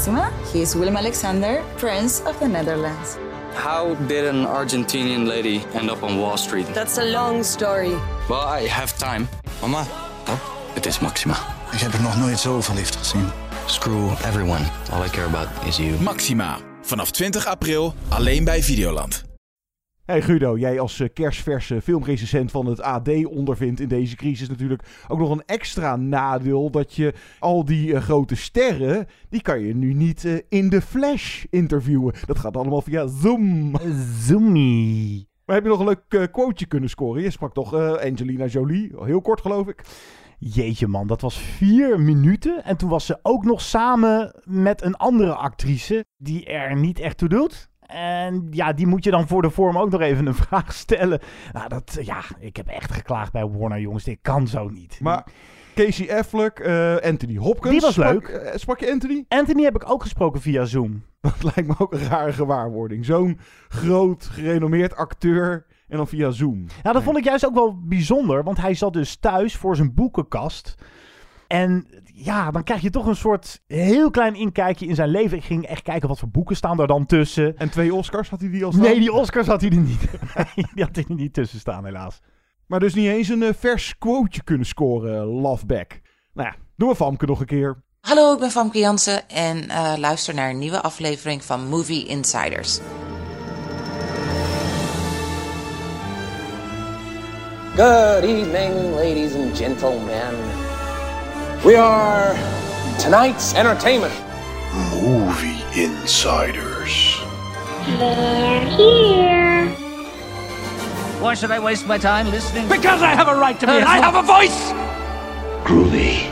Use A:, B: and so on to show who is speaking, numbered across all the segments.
A: Maxima. He is Willem-Alexander, Prince of the Netherlands.
B: How did an Argentinian lady end up on Wall Street?
C: That's a long story.
B: Well, I have time.
D: Mama,
B: Het is Maxima.
D: ik heb er nog nooit zo verliefd gezien.
B: Screw everyone. All I care about is you.
E: Maxima. Vanaf 20 april alleen bij Videoland.
F: Hey Guido, jij als kersverse filmrecensent van het AD ondervindt in deze crisis natuurlijk ook nog een extra nadeel dat je al die grote sterren, die kan je nu niet in de flash interviewen. Dat gaat allemaal via Zoom.
G: Zoomie.
F: Maar heb je nog een leuk quoteje kunnen scoren? Je sprak toch Angelina Jolie, heel kort geloof ik.
G: Jeetje man, dat was 4 minuten. En toen was ze ook nog samen met een andere actrice die er niet echt toe doet. En ja, die moet je dan voor de vorm ook nog even een vraag stellen. Nou, ik heb echt geklaagd bij Warner, jongens. Dit kan zo niet.
F: Maar Casey Affleck, Anthony Hopkins.
G: Die was leuk.
F: Sprak je Anthony?
G: Anthony heb ik ook gesproken via Zoom.
F: Dat lijkt me ook een rare gewaarwording. Zo'n groot, gerenommeerd acteur en dan via Zoom.
G: Ja, dat vond ik juist ook wel bijzonder. Want hij zat dus thuis voor zijn boekenkast. En ja, dan krijg je toch een soort heel klein inkijkje in zijn leven. Ik ging echt kijken wat voor boeken staan er dan tussen.
F: En 2 Oscars, had hij die al staan?
G: Nee, die Oscars had hij er niet. Nee, die had hij er niet tussen staan, helaas.
F: Maar dus niet eens een vers quoteje kunnen scoren, Loveback. Nou ja, doen we Famke nog een keer.
H: Hallo, ik ben Famke Jansen en luister naar een nieuwe aflevering van Movie Insiders.
I: Good evening, ladies and gentlemen. We are tonight's entertainment.
J: Movie Insiders.
K: They're here.
L: Why should I waste my time listening?
I: Because I have a right to be. I have a voice.
J: Groovy.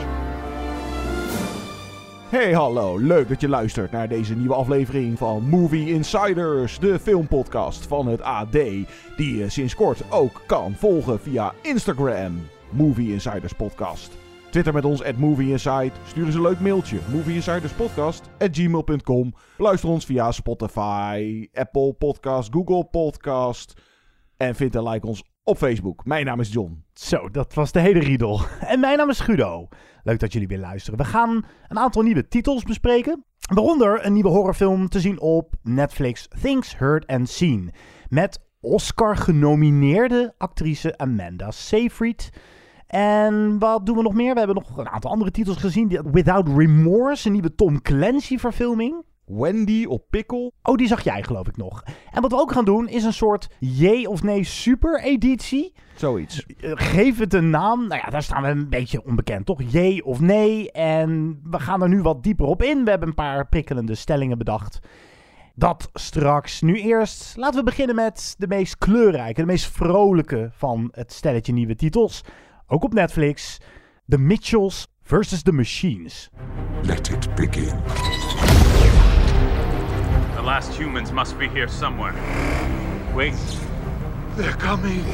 F: Hey, hallo. Leuk dat je luistert naar deze nieuwe aflevering van Movie Insiders, de filmpodcast van het AD, die je sinds kort ook kan volgen via Instagram, Movie Insiders Podcast. Twitter met ons @movieinside. Stuur eens een leuk mailtje. movieinsiderspodcast@gmail.com. Luister ons via Spotify, Apple Podcast, Google Podcast. En vind en like ons op Facebook. Mijn naam is John.
G: Zo, dat was de hele riedel. En mijn naam is Guido. Leuk dat jullie weer luisteren. We gaan een aantal nieuwe titels bespreken. Waaronder een nieuwe horrorfilm te zien op Netflix, Things Heard and Seen. Met Oscar-genomineerde actrice Amanda Seyfried. En wat doen we nog meer? We hebben nog een aantal andere titels gezien. Without Remorse, een nieuwe Tom Clancy-verfilming.
F: Wendy op Pickle.
G: Oh, die zag jij geloof ik nog. En wat we ook gaan doen is een soort jee of nee super editie.
F: Zoiets.
G: Geef het een naam. Nou ja, daar staan we een beetje onbekend, toch? Jee of nee. En we gaan er nu wat dieper op in. We hebben een paar prikkelende stellingen bedacht. Dat straks. Nu eerst, laten we beginnen met de meest kleurrijke, de meest vrolijke van het stelletje nieuwe titels. Ook op Netflix. The Mitchells vs. The Machines.
J: Let it begin.
M: The last humans must be here somewhere. Wait.
J: They're coming.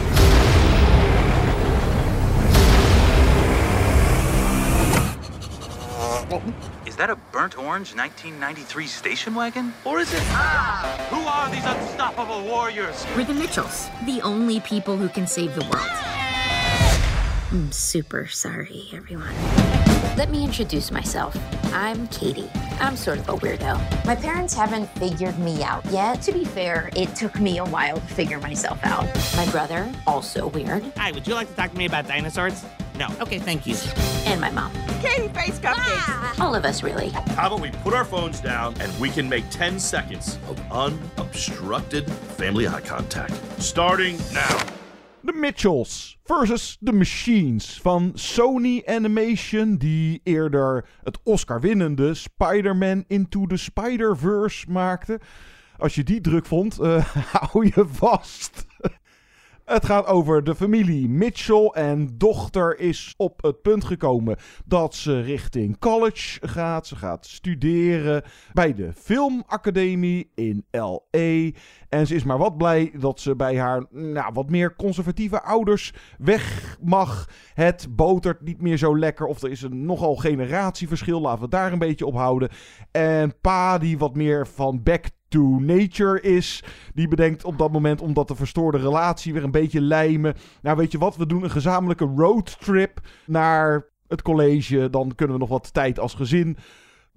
M: Is that a burnt orange 1993 station wagon? Or is it... Who are these unstoppable warriors?
K: We're the Mitchells, the only people who can save the world. I'm super sorry, everyone. Let me introduce myself. I'm Katie. I'm sort of a weirdo. My parents haven't figured me out yet. To be fair, it took me a while to figure myself out. My brother, also weird.
L: Hi, would you like to talk to me about dinosaurs? No. Okay, thank you.
K: And my mom.
C: Katie face cupcakes.
K: All of us, really.
N: How about we put our phones down and we can make 10 seconds of unobstructed family eye contact. Starting now.
F: The Mitchells versus The Machines van Sony Animation, die eerder het Oscar-winnende Spider-Man Into the Spider-Verse maakte. Als je die druk vond, hou je vast. Het gaat over de familie Mitchell en dochter is op het punt gekomen dat ze richting college gaat. Ze gaat studeren bij de filmacademie in L.A. En ze is maar wat blij dat ze bij haar wat meer conservatieve ouders weg mag. Het botert niet meer zo lekker of er is een nogal generatieverschil. Laten we het daar een beetje op houden. En pa die wat meer van back to nature is. Die bedenkt op dat moment omdat de verstoorde relatie weer een beetje lijmen. Nou, weet je wat? We doen een gezamenlijke roadtrip naar het college. Dan kunnen we nog wat tijd als gezin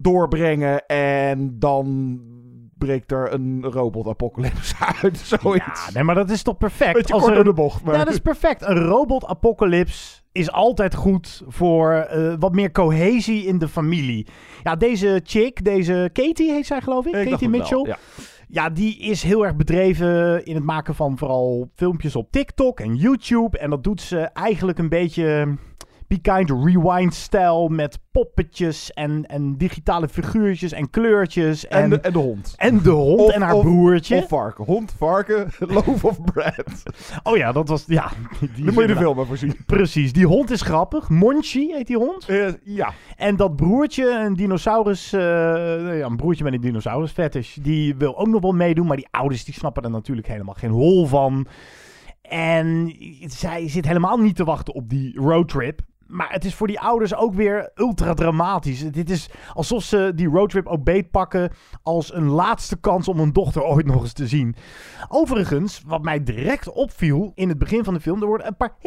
F: doorbrengen en dan breekt er een robotapocalypse uit. Zoiets.
G: Ja, nee, maar dat is toch perfect?
F: Beetje kort door de bocht. Maar...
G: Ja, dat is perfect. Een robotapocalypse is altijd goed voor wat meer cohesie in de familie. Ja, deze chick, deze Katie heet zij geloof ik. Katie Mitchell.
F: Ja.
G: Ja, die is heel erg bedreven in het maken van vooral filmpjes op TikTok en YouTube. En dat doet ze eigenlijk een beetje Be Kind Rewind-stijl met poppetjes en digitale figuurtjes en kleurtjes.
F: En de hond.
G: En de hond en haar broertje.
F: Of varken. Hond, varken, loaf of bread.
G: Oh ja, dat was... Ja,
F: daar moet je de film maar voor zien.
G: Precies. Die hond is grappig. Monchi heet die hond.
F: Ja.
G: En dat broertje, een dinosaurus... een broertje met een dinosaurus fetish. Die wil ook nog wel meedoen. Maar die ouders die snappen er natuurlijk helemaal geen hol van. En zij zit helemaal niet te wachten op die roadtrip. Maar het is voor die ouders ook weer ultra dramatisch. Dit is alsof ze die roadtrip ook beetpakken als een laatste kans om hun dochter ooit nog eens te zien. Overigens, wat mij direct opviel in het begin van de film, er worden een paar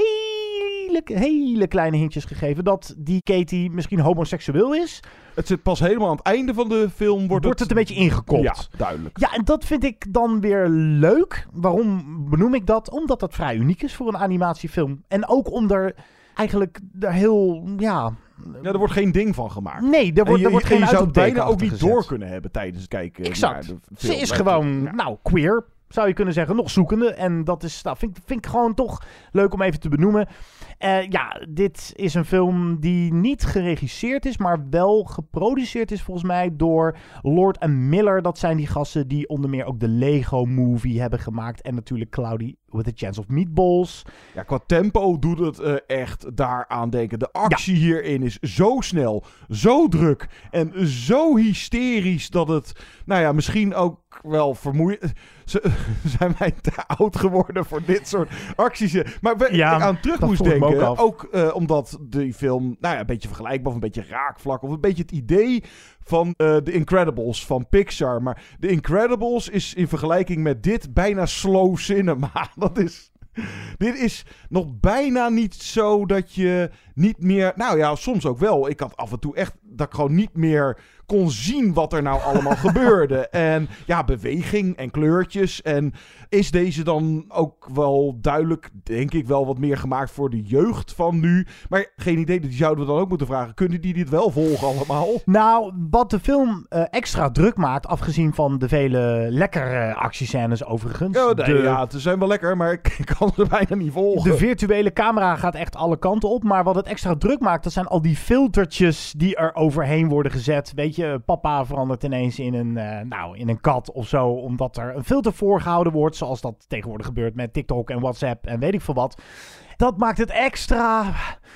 G: hele kleine hintjes gegeven dat die Katie misschien homoseksueel is.
F: Het zit pas helemaal aan het einde van de film. Wordt het
G: een beetje ingekopt.
F: Ja, duidelijk.
G: Ja, en dat vind ik dan weer leuk. Waarom benoem ik dat? Omdat dat vrij uniek is voor een animatiefilm. En ook om er eigenlijk heel, ja,
F: er wordt geen ding van gemaakt.
G: Nee, er wordt geen
F: je zou het bijna ook niet
G: gezet.
F: door kunnen hebben tijdens het kijken
G: exact.
F: naar de film.
G: Ze is gewoon, queer, zou je kunnen zeggen. Nog zoekende. En dat is, vind ik gewoon toch leuk om even te benoemen. Dit is een film die niet geregisseerd is, maar wel geproduceerd is volgens mij door Lord en Miller. Dat zijn die gasten die onder meer ook de Lego Movie hebben gemaakt. En natuurlijk Cloudy with a Chance of Meatballs.
F: Ja, qua tempo doet het echt daaraan denken. De actie hierin is zo snel, zo druk en zo hysterisch dat het, misschien ook wel vermoeiend. Zijn wij te oud geworden voor dit soort acties? Maar ik aan terug moest denken, ook omdat die film, een beetje vergelijkbaar of een beetje raakvlak of een beetje het idee van The Incredibles van Pixar. Maar The Incredibles is in vergelijking met dit bijna slow cinema. Dit is nog bijna niet zo dat je niet meer... soms ook wel. Ik had af en toe echt dat ik gewoon niet meer kon zien wat er nou allemaal gebeurde. En beweging en kleurtjes. En is deze dan ook wel duidelijk, denk ik wel, wat meer gemaakt voor de jeugd van nu. Maar geen idee, die zouden we dan ook moeten vragen. Kunnen die dit wel volgen allemaal?
G: Nou, wat de film extra druk maakt, afgezien van de vele lekkere actiescènes overigens.
F: Ze zijn wel lekker, maar ik kan ze bijna niet volgen.
G: De virtuele camera gaat echt alle kanten op. Maar wat het extra druk maakt, dat zijn al die filtertjes die er overheen worden gezet. Weet je, papa verandert ineens in een kat of zo, omdat er een filter voorgehouden wordt, zoals dat tegenwoordig gebeurt met TikTok en WhatsApp en weet ik veel wat. Dat maakt het extra...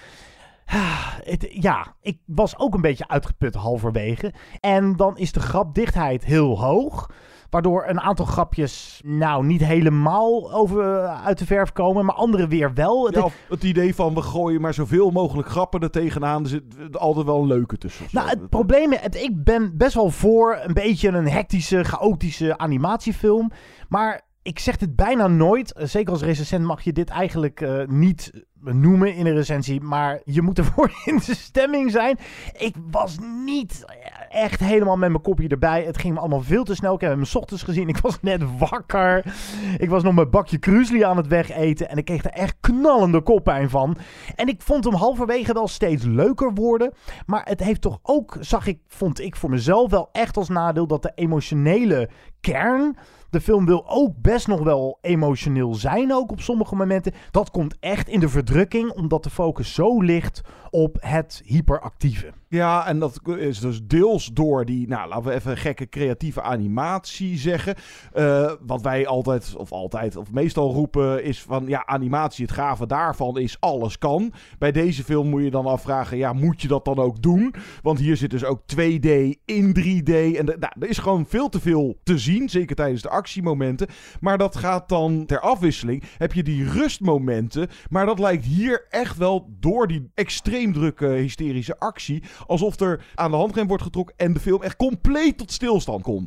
G: ik was ook een beetje uitgeput halverwege. En dan is de grapdichtheid heel hoog, waardoor een aantal grapjes niet helemaal uit de verf komen, maar andere weer wel.
F: Het idee van we gooien maar zoveel mogelijk grappen er tegenaan. Er zit altijd wel een leuke tussen.
G: Het probleem is, ik ben best wel voor een beetje een hectische, chaotische animatiefilm. Maar ik zeg dit bijna nooit. Zeker als recensent mag je dit eigenlijk niet noemen in een recensie. Maar je moet ervoor in de stemming zijn. Ik was niet echt helemaal met mijn kopje erbij. Het ging me allemaal veel te snel. Ik heb hem 's ochtends gezien. Ik was net wakker. Ik was nog mijn bakje krusli aan het wegeten. En ik kreeg er echt knallende koppijn van. En ik vond hem halverwege wel steeds leuker worden. Maar het heeft toch ook, vond ik voor mezelf wel echt als nadeel dat de emotionele kern... De film wil ook best nog wel emotioneel zijn, ook op sommige momenten. Dat komt echt in de verdrukking, omdat de focus zo ligt op het hyperactieve.
F: Ja, en dat is dus deels door die, laten we even gekke creatieve animatie zeggen. Wat wij altijd of meestal roepen is van, animatie, het gave daarvan is alles kan. Bij deze film moet je dan afvragen, moet je dat dan ook doen? Want hier zit dus ook 2D in 3D. En er is gewoon veel te veel te zien, zeker tijdens de actiemomenten. Maar dat gaat dan ter afwisseling. Heb je die rustmomenten, maar dat lijkt hier echt wel door die extreem drukke hysterische actie, alsof er aan de handrem wordt getrokken en de film echt compleet tot stilstand komt.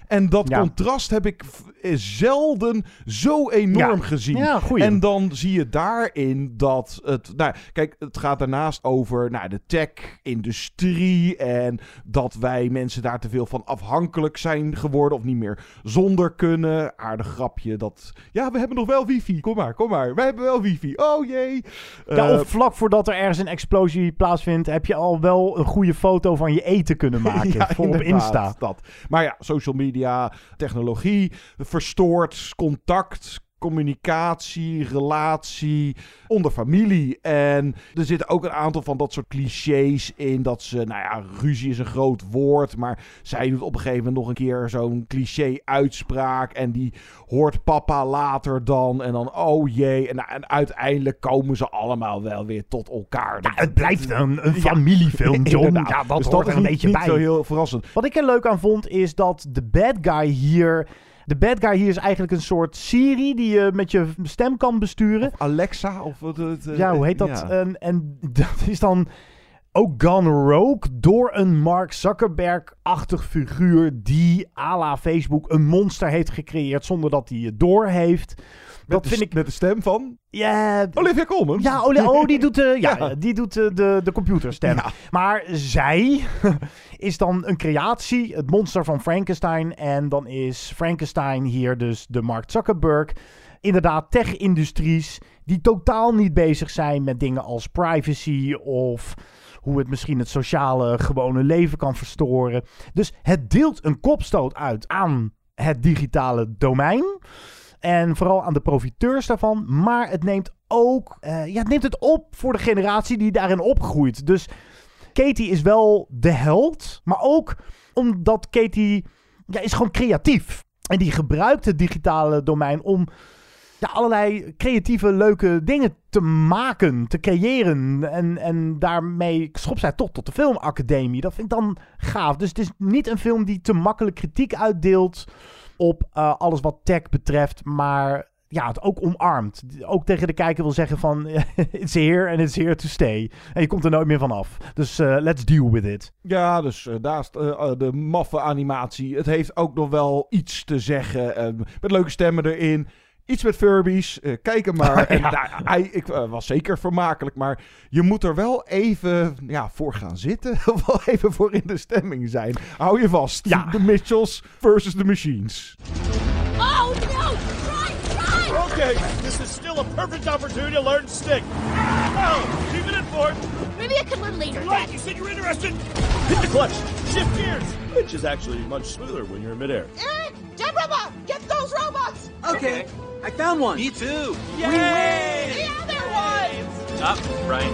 F: En dat contrast heb ik zelden zo enorm gezien.
G: Ja, goeie.
F: En dan zie je daarin dat het... kijk, het gaat daarnaast over de tech-industrie en dat wij mensen daar te veel van afhankelijk zijn geworden of niet meer zonder kunnen. Aardig grapje dat... Ja, we hebben nog wel wifi. Kom maar. Wij hebben wel wifi. Oh jee.
G: Of vlak voordat er ergens een explosie plaatsvindt, heb je al wel een goede foto van je eten kunnen maken. Voor op Insta.
F: Dat. Maar ja, social media, technologie, verstoord contact, communicatie, relatie onder familie. En er zitten ook een aantal van dat soort clichés in. Dat ze, ruzie is een groot woord. Maar zij doet op een gegeven moment nog een keer zo'n cliché-uitspraak. En die hoort papa later dan. En dan, oh jee. En uiteindelijk komen ze allemaal wel weer tot elkaar.
G: Ja, het blijft een familiefilm, John. Ja, dat
F: dus
G: hoort er een beetje bij.
F: Niet zo heel verrassend.
G: Wat ik er leuk aan vond, is dat de bad guy hier... De bad guy hier is eigenlijk een soort Siri die je met je stem kan besturen.
F: Of Alexa. Of
G: hoe heet dat? Ja. En dat is dan ook gone rogue door een Mark Zuckerberg-achtig figuur die à la Facebook een monster heeft gecreëerd zonder dat hij het door heeft.
F: Met de stem van?
G: Ja.
F: Olivia Colman.
G: Ja, die doet, die doet de computerstem. Ja. Maar zij is dan een creatie, het monster van Frankenstein. En dan is Frankenstein hier dus de Mark Zuckerberg. Inderdaad, tech-industries die totaal niet bezig zijn met dingen als privacy of hoe het misschien het sociale gewone leven kan verstoren. Dus het deelt een kopstoot uit aan het digitale domein. En vooral aan de profiteurs daarvan. Maar het neemt ook... het neemt het op voor de generatie die daarin opgroeit. Dus Katie is wel de held. Maar ook omdat Katie is gewoon creatief. En die gebruikt het digitale domein om allerlei creatieve, leuke dingen te maken, te creëren. En daarmee schopt zij toch tot de filmacademie. Dat vind ik dan gaaf. Dus het is niet een film die te makkelijk kritiek uitdeelt op alles wat tech betreft, maar het ook omarmt. Ook tegen de kijker wil zeggen van it's here and it's here to stay. En je komt er nooit meer van af. Dus let's deal with it.
F: Ja, dus naast de maffe animatie, het heeft ook nog wel iets te zeggen. Met leuke stemmen erin. Iets met Furbies, kijk hem maar. Ik was zeker vermakelijk, maar je moet er wel even voor gaan zitten. Of wel even voor in de stemming zijn. Hou je vast. Ja. The Mitchells versus the Machines.
O: Oh no! Try!
N: Okay, this is still a perfect opportunity to learn stick. Oh, keep it in for it.
O: Maybe I can learn later.
N: Right, you said you were interested. Hit the clutch, shift gears, which is actually much smoother when you're in midair.
O: Eric, Jet Robot, get those robots.
P: Okay. I found one.
M: Me too.
P: Yay! We win!
O: The other ones!
M: Up, right.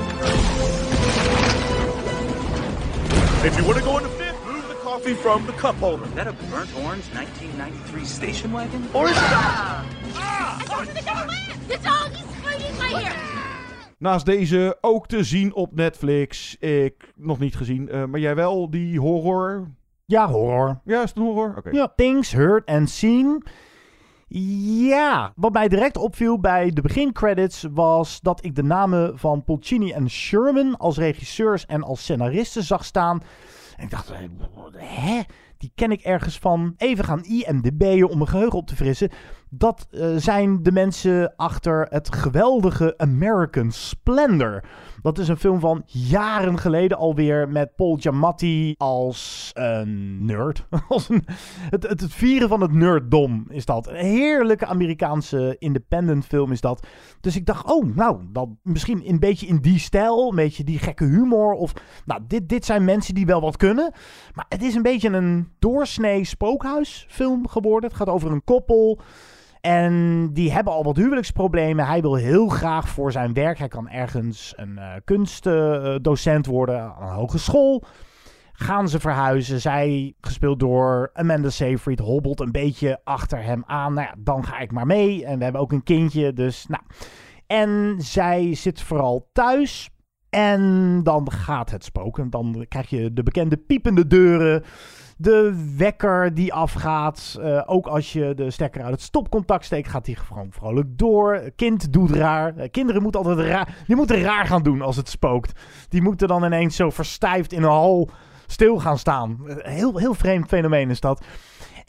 N: If you want to go into fifth, move the coffee from the cup holder.
M: Is that a burnt orange 1993 station wagon?
N: Or is it
O: I told you they're gonna land! The dog is fighting my ear!
F: Naast deze ook te zien op Netflix. Ik nog niet gezien, maar jij wel, die horror?
G: Ja, horror.
F: Ja, is het een horror? Oké.
G: Ja, Things Heard and Seen. Ja, wat mij direct opviel bij de begincredits was dat ik de namen van Pulcini en Sherman als regisseurs en als scenaristen zag staan. En ik dacht, die ken ik ergens van. Even gaan IMDb'en om mijn geheugen op te frissen. Dat zijn de mensen achter het geweldige American Splendor. Dat is een film van jaren geleden alweer met Paul Giamatti als een nerd. Het vieren van het nerddom is dat. Een heerlijke Amerikaanse independent film is dat. Dus ik dacht, dat misschien een beetje in die stijl. Een beetje die gekke humor. Of, dit zijn mensen die wel wat kunnen. Maar het is een beetje een doorsnee spookhuisfilm geworden. Het gaat over een koppel. En die hebben al wat huwelijksproblemen. Hij wil heel graag voor zijn werk. Hij kan ergens een kunstdocent worden aan een hogeschool. Gaan ze verhuizen. Zij, gespeeld door Amanda Seyfried, hobbelt een beetje achter hem aan. Dan ga ik maar mee. En we hebben ook een kindje. Dus, En zij zit vooral thuis. En dan gaat het spoken. Dan krijg je de bekende piepende deuren. De wekker die afgaat. Ook als je de stekker uit het stopcontact steekt, gaat die gewoon vrolijk door. Kind doet raar. Kinderen moeten altijd raar. Die moeten raar gaan doen als het spookt. Die moeten dan ineens zo verstijfd in een hal stil gaan staan. Heel vreemd fenomeen is dat.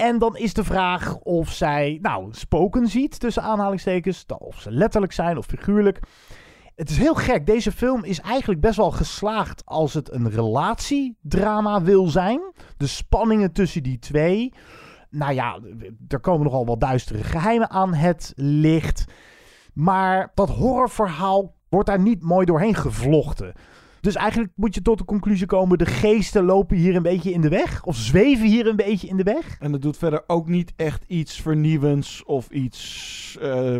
G: En dan is de vraag of zij spoken ziet, tussen aanhalingstekens. Of ze letterlijk zijn of figuurlijk. Het is heel gek. Deze film is eigenlijk best wel geslaagd als het een relatiedrama wil zijn. De spanningen tussen die twee. Nou ja, er komen nogal wat duistere geheimen aan het licht. Maar dat horrorverhaal wordt daar niet mooi doorheen gevlochten. Dus eigenlijk moet je tot de conclusie komen, de geesten lopen hier een beetje in de weg. Of zweven hier een beetje in de weg.
F: En het doet verder ook niet echt iets vernieuwends of iets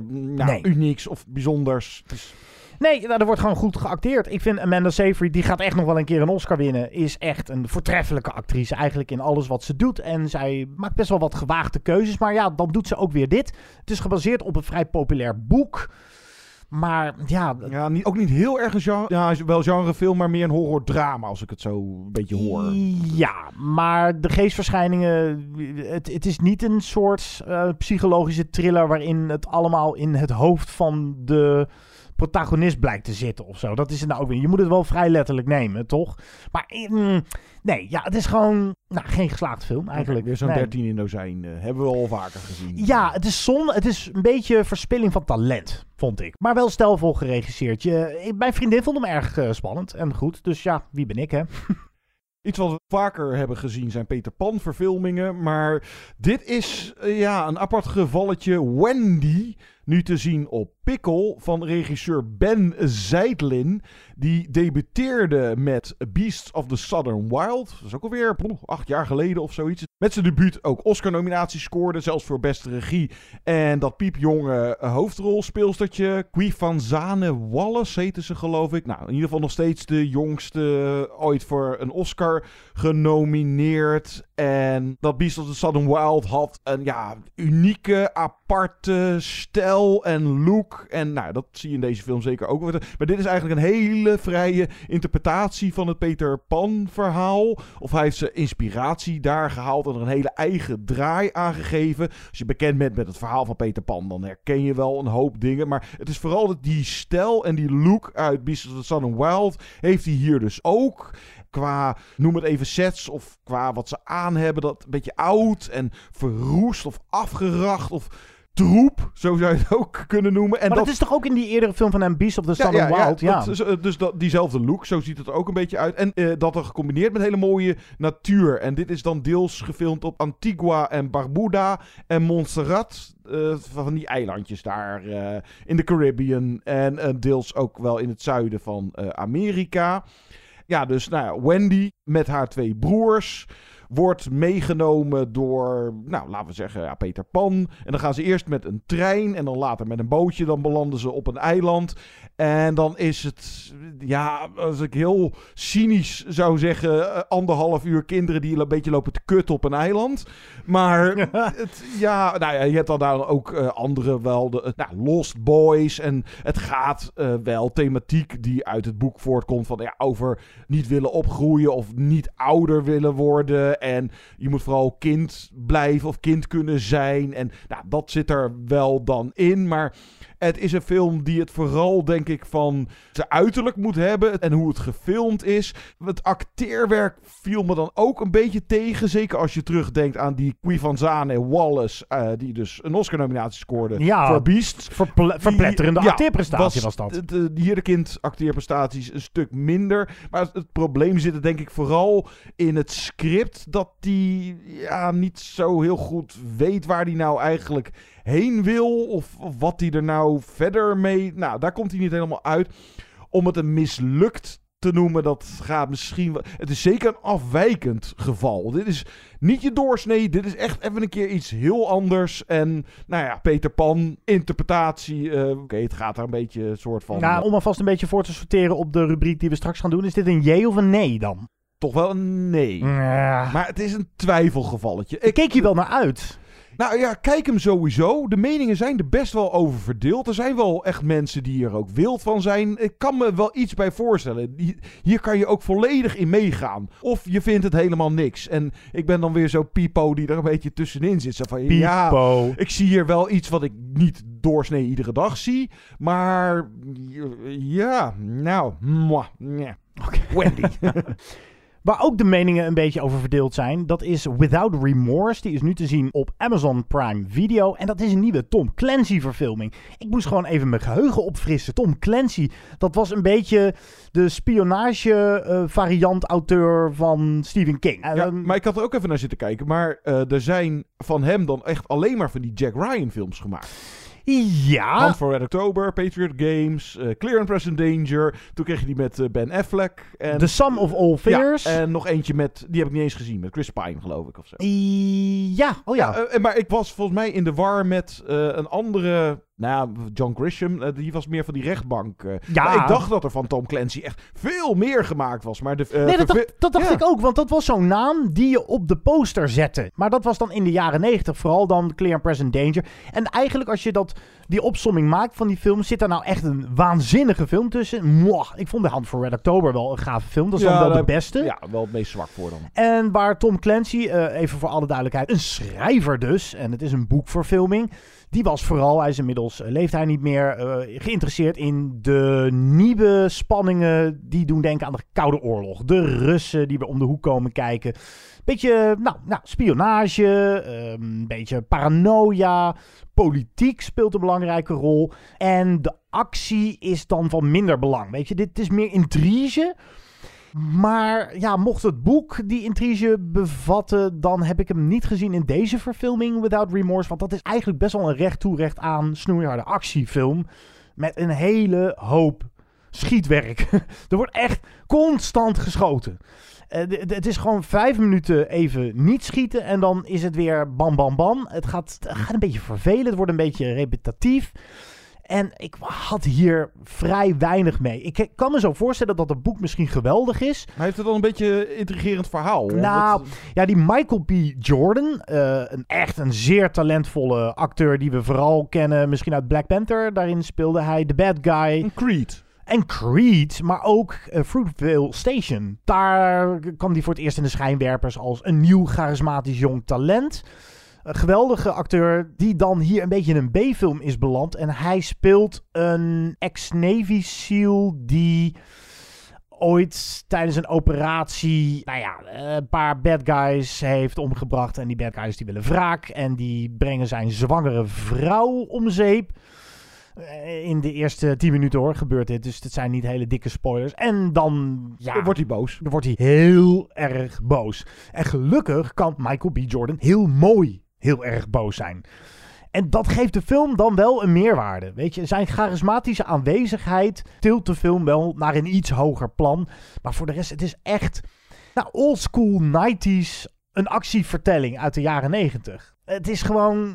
F: unieks of bijzonders.
G: Nee, er wordt gewoon goed geacteerd. Ik vind Amanda Seyfried, die gaat echt nog wel een keer een Oscar winnen. Is echt een voortreffelijke actrice eigenlijk in alles wat ze doet. En zij maakt best wel wat gewaagde keuzes. Maar ja, dan doet ze ook weer dit. Het is gebaseerd op een vrij populair boek. Maar ja...
F: ook niet heel erg een genre. Ja, wel genrefilm, maar meer een horrordrama als ik het zo een beetje hoor.
G: Ja, maar de geestverschijningen... Het is niet een soort psychologische thriller waarin het allemaal in het hoofd van de protagonist blijkt te zitten of zo. Dat is het nou ook weer. Je moet het wel vrij letterlijk nemen, toch? Maar nee, ja, het is gewoon geen geslaagd film eigenlijk.
F: Weer zo'n 13 in dozijn hebben we al vaker gezien.
G: Ja, het is zonde. Het is een beetje verspilling van talent, vond ik. Maar wel stijlvol geregisseerd. Mijn vriendin vond hem erg spannend en goed. Dus ja, wie ben ik, hè?
F: Iets wat we vaker hebben gezien zijn Peter Pan verfilmingen. Maar dit is een apart gevalletje. Wendy, nu te zien op Pickle van regisseur Ben Zeitlin. Die debuteerde met Beasts of the Southern Wild. Dat is ook alweer 8 jaar geleden of zoiets. Met zijn debuut ook Oscar-nominaties scoorde. Zelfs voor beste regie. En dat piepjonge hoofdrolspeelstertje. Qui van Zane Wallace heette ze, geloof ik. Nou, in ieder geval nog steeds de jongste ooit voor een Oscar genomineerd. En dat Beasts of the Southern Wild had een unieke, aparte stijl en look. En dat zie je in deze film zeker ook. Maar dit is eigenlijk een hele vrije interpretatie van het Peter Pan verhaal. Of hij heeft zijn inspiratie daar gehaald en er een hele eigen draai aangegeven. Als je bekend bent met het verhaal van Peter Pan, dan herken je wel een hoop dingen. Maar het is vooral dat die stijl en die look uit Beasts of the Southern Wild heeft hij hier dus ook. Qua, noem het even sets, of qua wat ze aan hebben, dat een beetje oud en verroest of afgeracht of troep, zo zou je het ook kunnen noemen. En
G: maar dat is toch ook in die eerdere film van hem, Beast of the Southern Wild? Ja.
F: Dus diezelfde look, zo ziet het er ook een beetje uit. En dat er gecombineerd met hele mooie natuur. En dit is dan deels gefilmd op Antigua en Barbuda en Montserrat. Van die eilandjes daar in de Caribbean. En deels ook wel in het zuiden van Amerika. Ja, dus Wendy met haar 2 broers wordt meegenomen door, laten we zeggen, Peter Pan. En dan gaan ze eerst met een trein en dan later met een bootje. Dan belanden ze op een eiland. En dan is het, als ik heel cynisch zou zeggen, 1,5 uur kinderen die een beetje lopen te kutten op een eiland. Maar je hebt dan daar ook andere wel, de Lost Boys. En het gaat wel thematiek die uit het boek voortkomt van over niet willen opgroeien of niet ouder willen worden. En je moet vooral kind blijven of kind kunnen zijn. En dat zit er wel dan in. Maar het is een film die het vooral, denk ik, van zijn uiterlijk moet hebben. En hoe het gefilmd is. Het acteerwerk viel me dan ook een beetje tegen. Zeker als je terugdenkt aan die Qui van Zane Wallace. Die dus een Oscar-nominatie scoorde voor Beast.
G: Verpletterende acteerprestatie was dat.
F: Hier de kind acteerprestaties een stuk minder. Maar het probleem zit er denk ik vooral in het script. Dat die niet zo heel goed weet waar die nou eigenlijk heen wil. Of wat hij er nou verder mee... daar komt hij niet helemaal uit. Om het een mislukt te noemen, dat gaat misschien... Het is zeker een afwijkend geval. Dit is niet je doorsnee. Dit is echt even een keer iets heel anders. En Peter Pan, interpretatie. Oké, het gaat er een beetje een soort van...
G: om alvast een beetje voor te sorteren op de rubriek die we straks gaan doen. Is dit een J of een nee dan?
F: Toch wel een nee. Maar het is een twijfelgevalletje.
G: Keek je wel naar uit?
F: Kijk hem sowieso. De meningen zijn er best wel over verdeeld. Er zijn wel echt mensen die er ook wild van zijn. Ik kan me wel iets bij voorstellen. Hier kan je ook volledig in meegaan. Of je vindt het helemaal niks. En ik ben dan weer zo Pipo die er een beetje tussenin zit. Zo van, ik zie hier wel iets wat ik niet doorsnee iedere dag zie. Maar Wendy.
G: Waar ook de meningen een beetje over verdeeld zijn, dat is Without Remorse. Die is nu te zien op Amazon Prime Video. En dat is een nieuwe Tom Clancy verfilming. Ik moest gewoon even mijn geheugen opfrissen. Tom Clancy, dat was een beetje de spionage variant auteur van Stephen King.
F: Ja, maar ik had er ook even naar zitten kijken. Maar er zijn van hem dan echt alleen maar van die Jack Ryan films gemaakt.
G: Ja.
F: Hunt for Red October, Patriot Games, Clear and Present Danger. Toen kreeg je die met Ben Affleck. En,
G: The Sum of All Fears.
F: Ja, en nog eentje met, die heb ik niet eens gezien, met Chris Pine geloof ik of zo.
G: Ja, oh ja.
F: Maar ik was volgens mij in de war met een andere... Nou, John Grisham, die was meer van die rechtbank. Maar ik dacht dat er van Tom Clancy echt veel meer gemaakt was. Maar
G: dat dacht ik ook, want dat was zo'n naam die je op de poster zette. Maar dat was dan in de jaren 90, vooral dan Clear and Present Danger. En eigenlijk als je die opsomming maakt van die film, zit daar nou echt een waanzinnige film tussen. Mwah, ik vond de Hunt for Red October wel een gave film. Dat is dan wel de beste.
F: Ja, wel het meest zwak voor dan.
G: En waar Tom Clancy, even voor alle duidelijkheid, een schrijver dus, en het is een boekverfilming. Die was vooral, hij is inmiddels, leeft hij niet meer, geïnteresseerd in de nieuwe spanningen die doen denken aan de Koude Oorlog. De Russen die weer om de hoek komen kijken. Beetje, spionage, een beetje paranoia. Politiek speelt een belangrijke rol. En de actie is dan van minder belang. Weet je, dit is meer intrige. Maar ja, mocht het boek die intrige bevatten, dan heb ik hem niet gezien in deze verfilming Without Remorse. Want dat is eigenlijk best wel een recht toe recht aan snoeiharde actiefilm. Met een hele hoop schietwerk. Er wordt echt constant geschoten. Het is gewoon 5 minuten even niet schieten en dan is het weer bam bam bam. Het gaat een beetje vervelen, het wordt een beetje repetitief. En ik had hier vrij weinig mee. Ik kan me zo voorstellen dat het boek misschien geweldig is.
F: Maar heeft het dan een beetje intrigerend verhaal?
G: Nou, ja, die Michael B. Jordan. Een zeer talentvolle acteur die we vooral kennen. Misschien uit Black Panther. Daarin speelde hij de bad guy. En Creed, maar ook Fruitvale Station. Daar kwam hij voor het eerst in de schijnwerpers als een nieuw charismatisch jong talent. Een geweldige acteur die dan hier een beetje in een B-film is beland. En hij speelt een ex-Navy SEAL die ooit tijdens een operatie een paar bad guys heeft omgebracht. En die bad guys die willen wraak. En die brengen zijn zwangere vrouw om zeep. In de eerste 10 minuten hoor, gebeurt dit. Dus het zijn niet hele dikke spoilers. En dan
F: wordt hij boos.
G: Dan wordt hij heel erg boos. En gelukkig kan Michael B. Jordan heel erg boos zijn. En dat geeft de film dan wel een meerwaarde. Weet je, zijn charismatische aanwezigheid tilt de film wel naar een iets hoger plan. Maar voor de rest, het is echt oldschool 90s, een actievertelling uit de jaren 90. Het is gewoon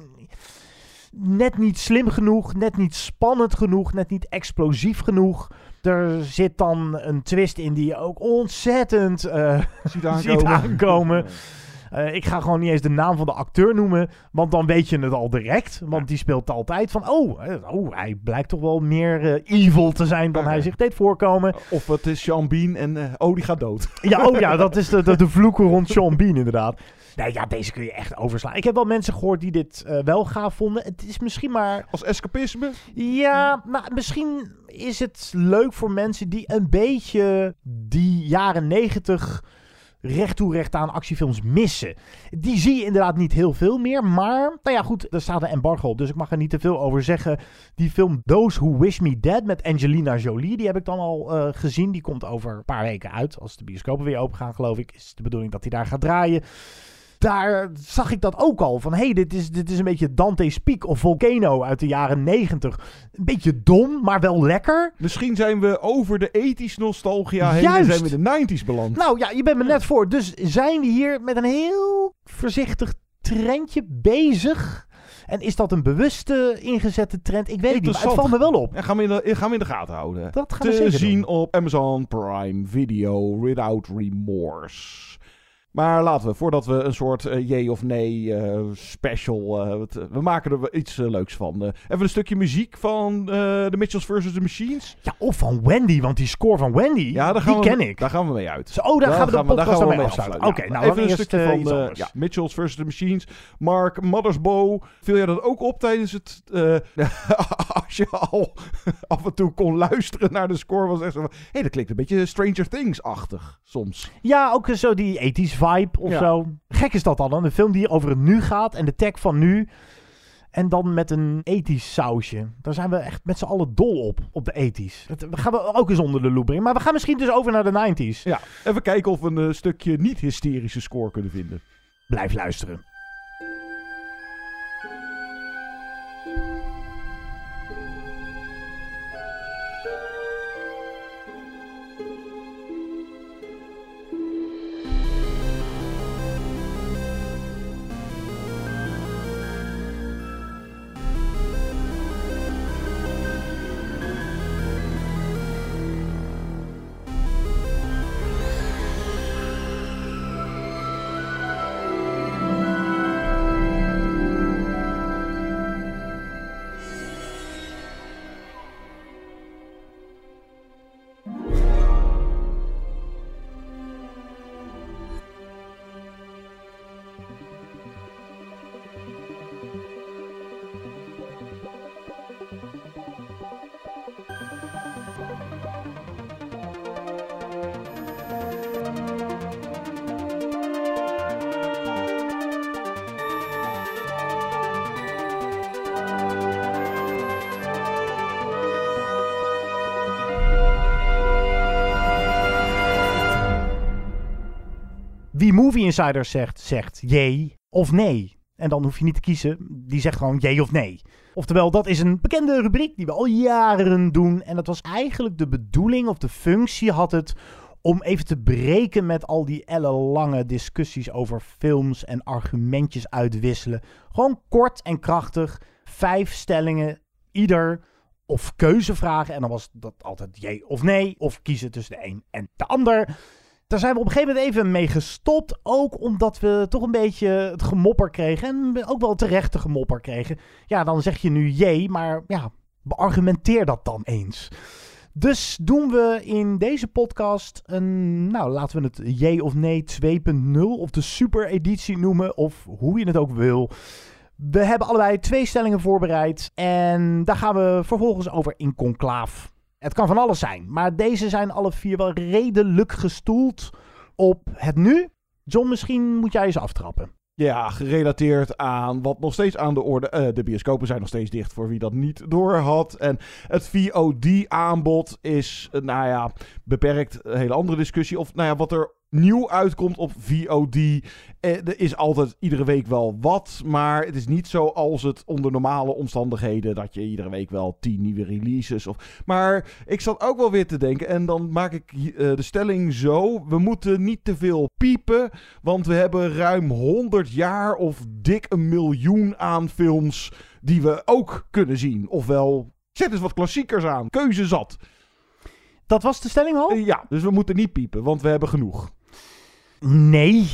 G: net niet slim genoeg, net niet spannend genoeg, net niet explosief genoeg. Er zit dan een twist in die je ook ontzettend ziet aankomen. Ik ga gewoon niet eens de naam van de acteur noemen, want dan weet je het al direct. Want die speelt altijd van, hij blijkt toch wel meer evil te zijn dan hij zich deed voorkomen.
F: Of het is Sean Bean en die gaat dood.
G: Ja, dat is de vloeken rond Sean Bean inderdaad. Nee, ja, deze kun je echt overslaan. Ik heb wel mensen gehoord die dit wel gaaf vonden. Het is misschien maar...
F: Als escapisme?
G: Ja, maar misschien is het leuk voor mensen die een beetje die jaren 90 recht toe recht aan actiefilms missen. Die zie je inderdaad niet heel veel meer, maar goed, er staat een embargo op, dus ik mag er niet te veel over zeggen. Die film Those Who Wish Me Dead met Angelina Jolie, die heb ik dan al gezien. Die komt over een paar weken uit, als de bioscopen weer open gaan, geloof ik. Is de bedoeling dat hij daar gaat draaien. Daar zag ik dat ook al. Van, dit is een beetje Dante's Peak of Volcano uit de jaren 90. Een beetje dom, maar wel lekker.
F: Misschien zijn we over de ethisch nostalgia heen en zijn we in de 90's beland.
G: Nou ja, je bent me net voor. Dus zijn we hier met een heel voorzichtig trendje bezig. En is dat een bewuste ingezette trend? Ik weet het niet, maar het valt me wel op.
F: En gaan we in de gaten houden.
G: Dat gaan we zeker
F: te zien
G: doen.
F: op Amazon Prime Video Without Remorse. Maar laten we, voordat we een soort jee of nee special... we maken er iets leuks van. Even een stukje muziek van The Mitchells vs. The Machines.
G: Ja, of van Wendy, want die score van Wendy, die ken ik.
F: Daar gaan we mee uit.
G: Daar gaan we de podcast mee afsluiten. Oké, nou
F: even een stukje van Mitchells vs. The Machines. Mark Mothersbaugh. Viel jij dat ook op tijdens het als je al af en toe kon luisteren naar de score, was echt zo van, hé, dat klinkt een beetje Stranger Things-achtig soms.
G: Ja, ook zo die 80s vibe of zo. Gek is dat dan. Een film die over het nu gaat en de tech van nu. En dan met een 80s sausje. Daar zijn we echt met z'n allen dol op de 80s. Dat gaan we ook eens onder de loep brengen. Maar we gaan misschien dus over naar de 90s.
F: Ja, even kijken of we een stukje niet-hysterische score kunnen vinden.
G: Blijf luisteren. Wie Movie Insider zegt jee of nee. En dan hoef je niet te kiezen. Die zegt gewoon jee of nee. Oftewel, dat is een bekende rubriek die we al jaren doen. En dat was eigenlijk de bedoeling of de functie had het om even te breken met al die ellenlange discussies over films en argumentjes uitwisselen. Gewoon kort en krachtig. 5 stellingen, ieder. Of keuzevragen. En dan was dat altijd jee of nee. Of kiezen tussen de een en de ander. Daar zijn we op een gegeven moment even mee gestopt. Ook omdat we toch een beetje het gemopper kregen. En ook wel terechte gemopper kregen. Ja, dan zeg je nu jee. Maar ja, beargumenteer dat dan eens. Dus doen we in deze podcast een, nou laten we het jee of nee 2.0 of de super editie noemen. Of hoe je het ook wil. We hebben allebei 2 stellingen voorbereid. En daar gaan we vervolgens over in conclaaf. Het kan van alles zijn, maar deze zijn alle 4 wel redelijk gestoeld op het nu. John, misschien moet jij eens aftrappen.
F: Ja, gerelateerd aan wat nog steeds aan de orde... de bioscopen zijn nog steeds dicht voor wie dat niet door had. En het VOD-aanbod is, beperkt. Een hele andere discussie. Of wat er nieuw uitkomt op VOD. Er is altijd iedere week wel wat. Maar het is niet zo als het onder normale omstandigheden dat je iedere week wel 10 nieuwe releases. Maar ik zat ook wel weer te denken. En dan maak ik de stelling zo. We moeten niet te veel piepen. Want we hebben ruim 100 jaar of dik 1 miljoen aan films die we ook kunnen zien. Ofwel, zet eens wat klassiekers aan. Keuze zat.
G: Dat was de stelling al?
F: Ja, dus we moeten niet piepen, want we hebben genoeg.
G: Nee.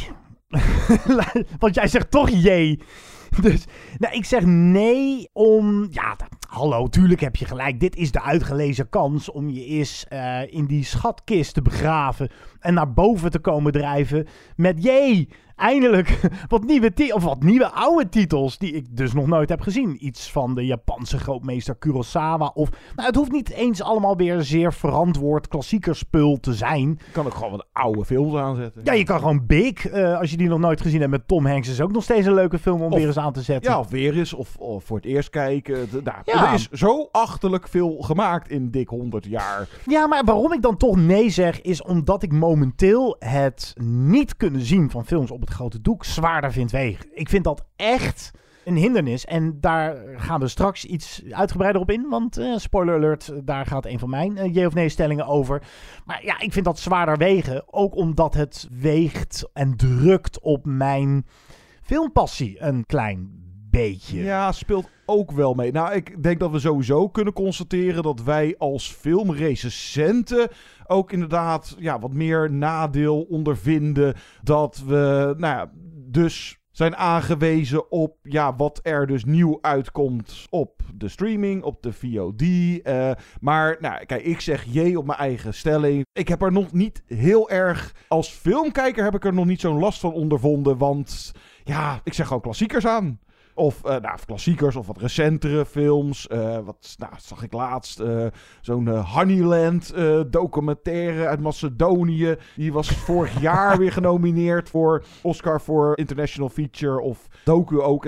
G: Want jij zegt toch jee. Dus, ik zeg nee om... Ja, hallo, tuurlijk heb je gelijk. Dit is de uitgelezen kans om je eens in die schatkist te begraven en naar boven te komen drijven met jee. Eindelijk wat nieuwe oude titels die ik dus nog nooit heb gezien. Iets van de Japanse grootmeester Kurosawa. Of, het hoeft niet eens allemaal weer zeer verantwoord klassiekerspul te zijn.
F: Je kan ook gewoon wat oude films aanzetten.
G: Ja, je kan gewoon Big, als je die nog nooit gezien hebt met Tom Hanks, is ook nog steeds een leuke film om weer eens aan te zetten.
F: Ja, of weer eens, of voor het eerst kijken. Er is zo achterlijk veel gemaakt in dik 100 jaar.
G: Ja, maar waarom ik dan toch nee zeg, is omdat ik momenteel het niet kunnen zien van films op het grote doek zwaarder vind wegen. Ik vind dat echt een hindernis. En daar gaan we straks iets uitgebreider op in. Want spoiler alert, daar gaat een van mijn jee of nee stellingen over. Maar ja, ik vind dat zwaarder wegen. Ook omdat het weegt en drukt op mijn filmpassie een klein beetje.
F: Ja, speelt ook wel mee. Nou, ik denk dat we sowieso kunnen constateren dat wij als filmrecensenten ook inderdaad wat meer nadeel ondervinden. Dat we, dus zijn aangewezen op wat er dus nieuw uitkomt op de streaming, op de VOD. Maar kijk, ik zeg jee op mijn eigen stelling. Ik heb er nog niet heel erg, als filmkijker heb ik er nog niet zo'n last van ondervonden. Want ik zeg gewoon klassiekers aan. Of klassiekers of wat recentere films. Wat zag ik laatst? Zo'n Honeyland documentaire uit Macedonië. Die was vorig jaar weer genomineerd voor Oscar voor International Feature of docu ook.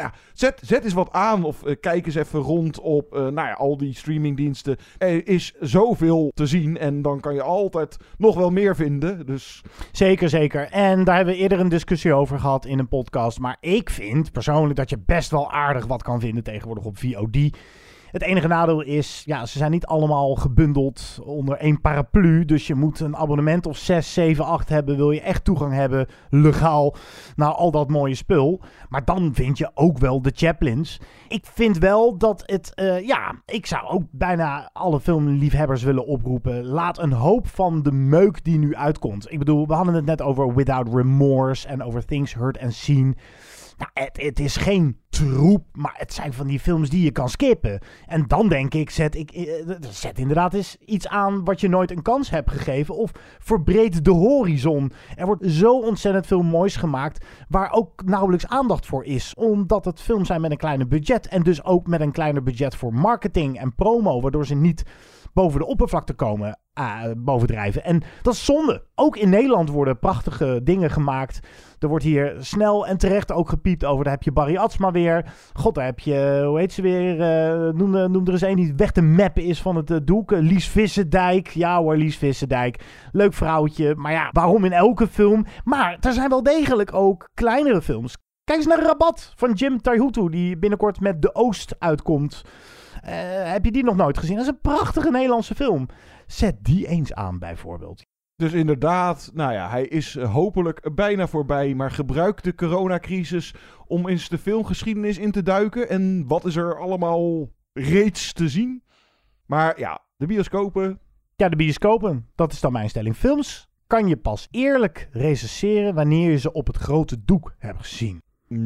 F: Zet eens wat aan of kijk eens even rond op al die streamingdiensten. Er is zoveel te zien en dan kan je altijd nog wel meer vinden. Dus...
G: Zeker. En daar hebben we eerder een discussie over gehad in een podcast. Maar ik vind persoonlijk dat je best wel aardig wat kan vinden tegenwoordig op VOD. Het enige nadeel is, ze zijn niet allemaal gebundeld onder één paraplu. Dus je moet een abonnement of 6, 7, 8 hebben. Wil je echt toegang hebben, legaal, naar al dat mooie spul. Maar dan vind je ook wel de Chaplins. Ik vind wel dat het, ik zou ook bijna alle filmliefhebbers willen oproepen. Laat een hoop van de meuk die nu uitkomt. Ik bedoel, we hadden het net over Without Remorse en over Things Heard and Seen. Nou, het is geen troep, maar het zijn van die films die je kan skippen. En dan denk ik, zet inderdaad eens iets aan wat je nooit een kans hebt gegeven. Of verbreed de horizon. Er wordt zo ontzettend veel moois gemaakt waar ook nauwelijks aandacht voor is. Omdat het films zijn met een kleiner budget. En dus ook met een kleiner budget voor marketing en promo. Waardoor ze niet boven de oppervlakte komen bovendrijven. En dat is zonde. Ook in Nederland worden prachtige dingen gemaakt. Er wordt hier snel en terecht ook gepiept over. Daar heb je Barry Atsma weer. God, daar heb je, hoe heet ze weer? Noem er eens een die weg te mappen is van het doek. Lies Vissendijk. Ja hoor, Lies Vissendijk. Leuk vrouwtje. Maar ja, waarom in elke film? Maar er zijn wel degelijk ook kleinere films. Kijk eens naar Rabat van Jim Taihutu, die binnenkort met De Oost uitkomt. Heb je die nog nooit gezien? Dat is een prachtige Nederlandse film. Zet die eens aan bijvoorbeeld.
F: Dus inderdaad, hij is hopelijk bijna voorbij. Maar gebruik de coronacrisis om eens de filmgeschiedenis in te duiken. En wat is er allemaal reeds te zien? Maar ja, de bioscopen.
G: Ja, de bioscopen. Dat is dan mijn stelling. Films kan je pas eerlijk recenseren wanneer je ze op het grote doek hebt gezien.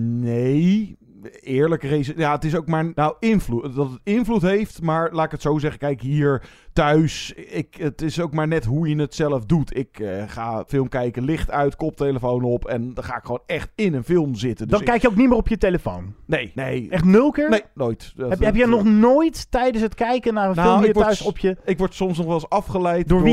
F: Nee, eerlijk recenseren. Ja, het is ook maar invloed. Dat het invloed heeft, maar laat ik het zo zeggen. Kijk, hier thuis, het is ook maar net hoe je het zelf doet. Ik ga film kijken, licht uit, koptelefoon op en dan ga ik gewoon echt in een film zitten. Dus
G: dan kijk je ook niet meer op je telefoon?
F: Nee.
G: Echt 0 keer?
F: Nee, nooit.
G: Heb je nog nooit tijdens het kijken naar een film hier thuis op je...
F: Ik word soms nog wel eens afgeleid
G: door wie?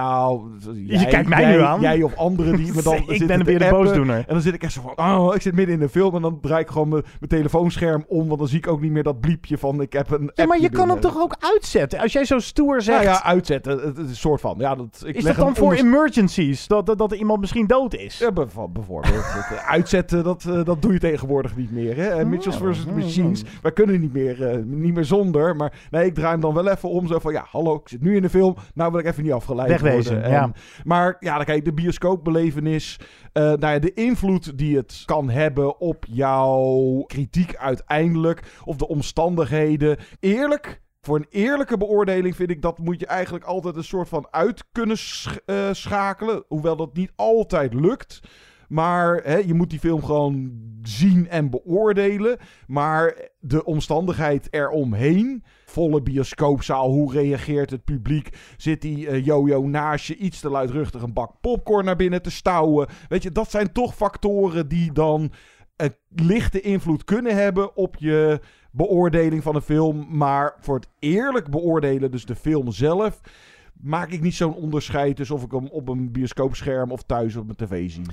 F: Je
G: kijkt mij nu aan.
F: Jij of anderen die me dan
G: ik ben weer de boosdoener.
F: En dan zit ik echt zo van, ik zit midden in een film en dan draai ik gewoon mijn telefoonscherm om, want dan zie ik ook niet meer dat bliepje van ik heb een.
G: Ja, maar je kan hem toch ook uitzetten? Als jij zo stoer zegt.
F: Ja, uitzetten. Het is een soort van. Ja,
G: is dat dan voor emergencies? Dat er iemand misschien dood is?
F: Ja, bijvoorbeeld. Uitzetten, dat doe je tegenwoordig niet meer. Hè? Mitchells vs. Machines. Wij kunnen niet meer zonder. Maar nee, ik draai hem dan wel even om. Zo van, ja, hallo, ik zit nu in de film. Nou wil ik even niet afgeleid
G: wegwezen,
F: worden.
G: Ja.
F: Maar ja, dan kijk, de bioscoopbelevenis. De invloed die het kan hebben op jouw kritiek uiteindelijk. Of de omstandigheden. Eerlijk. Voor een eerlijke beoordeling vind ik dat moet je eigenlijk altijd een soort van uit kunnen schakelen. Hoewel dat niet altijd lukt. Maar je moet die film gewoon zien en beoordelen. Maar de omstandigheid eromheen. Volle bioscoopzaal, hoe reageert het publiek? Zit die jojo naast je iets te luidruchtig een bak popcorn naar binnen te stouwen? Weet je, dat zijn toch factoren die dan een lichte invloed kunnen hebben op je beoordeling van een film. Maar voor het eerlijk beoordelen, dus de film zelf, maak ik niet zo'n onderscheid tussen of ik hem op een bioscoopscherm of thuis op mijn tv zie.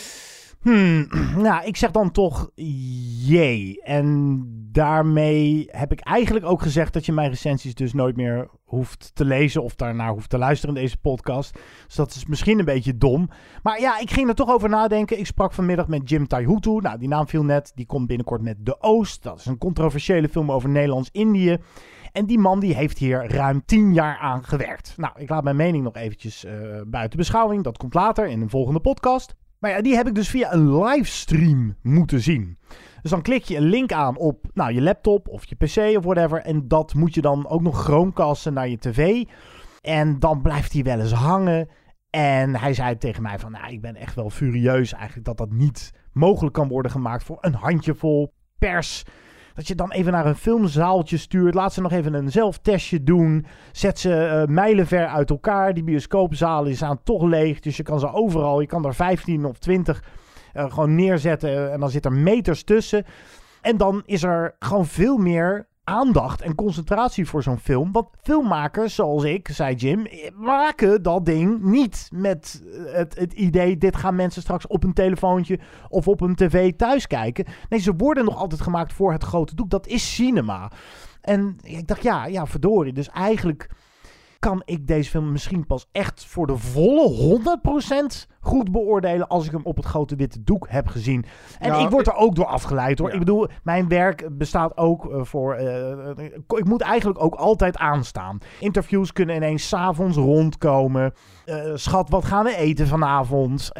G: Nou, ik zeg dan toch jee. En daarmee heb ik eigenlijk ook gezegd dat je mijn recensies dus nooit meer hoeft te lezen of daarnaar hoeft te luisteren in deze podcast. Dus dat is misschien een beetje dom. Maar ja, ik ging er toch over nadenken. Ik sprak vanmiddag met Jim Taihutu. Nou, die naam viel net. Die komt binnenkort met De Oost. Dat is een controversiële film over Nederlands-Indië. En die man die heeft hier ruim 10 jaar aan gewerkt. Nou, ik laat mijn mening nog eventjes buiten beschouwing. Dat komt later in een volgende podcast. Maar ja, die heb ik dus via een livestream moeten zien. Dus dan klik je een link aan op je laptop of je pc of whatever. En dat moet je dan ook nog chromecasten naar je tv. En dan blijft hij wel eens hangen. En hij zei tegen mij van, ik ben echt wel furieus eigenlijk dat niet mogelijk kan worden gemaakt voor een handjevol pers. Dat je dan even naar een filmzaaltje stuurt. Laat ze nog even een zelftestje doen. Zet ze mijlenver uit elkaar. Die bioscoopzalen staan toch leeg. Dus je kan ze overal. Je kan er 15 of 20 gewoon neerzetten. En dan zit er meters tussen. En dan is er gewoon veel meer aandacht en concentratie voor zo'n film. Want filmmakers, zoals ik, zei Jim, maken dat ding niet met het idee, dit gaan mensen straks op een telefoontje of op een tv thuis kijken. Nee, ze worden nog altijd gemaakt voor het grote doek. Dat is cinema. En ik dacht, ja, verdorie. Dus eigenlijk kan ik deze film misschien pas echt voor de volle 100% goed beoordelen als ik hem op het grote witte doek heb gezien. En ik word er ook door afgeleid, hoor. Ja. Ik bedoel, mijn werk bestaat ook voor... ik moet eigenlijk ook altijd aanstaan. Interviews kunnen ineens 's avonds rondkomen. Schat, wat gaan we eten vanavond?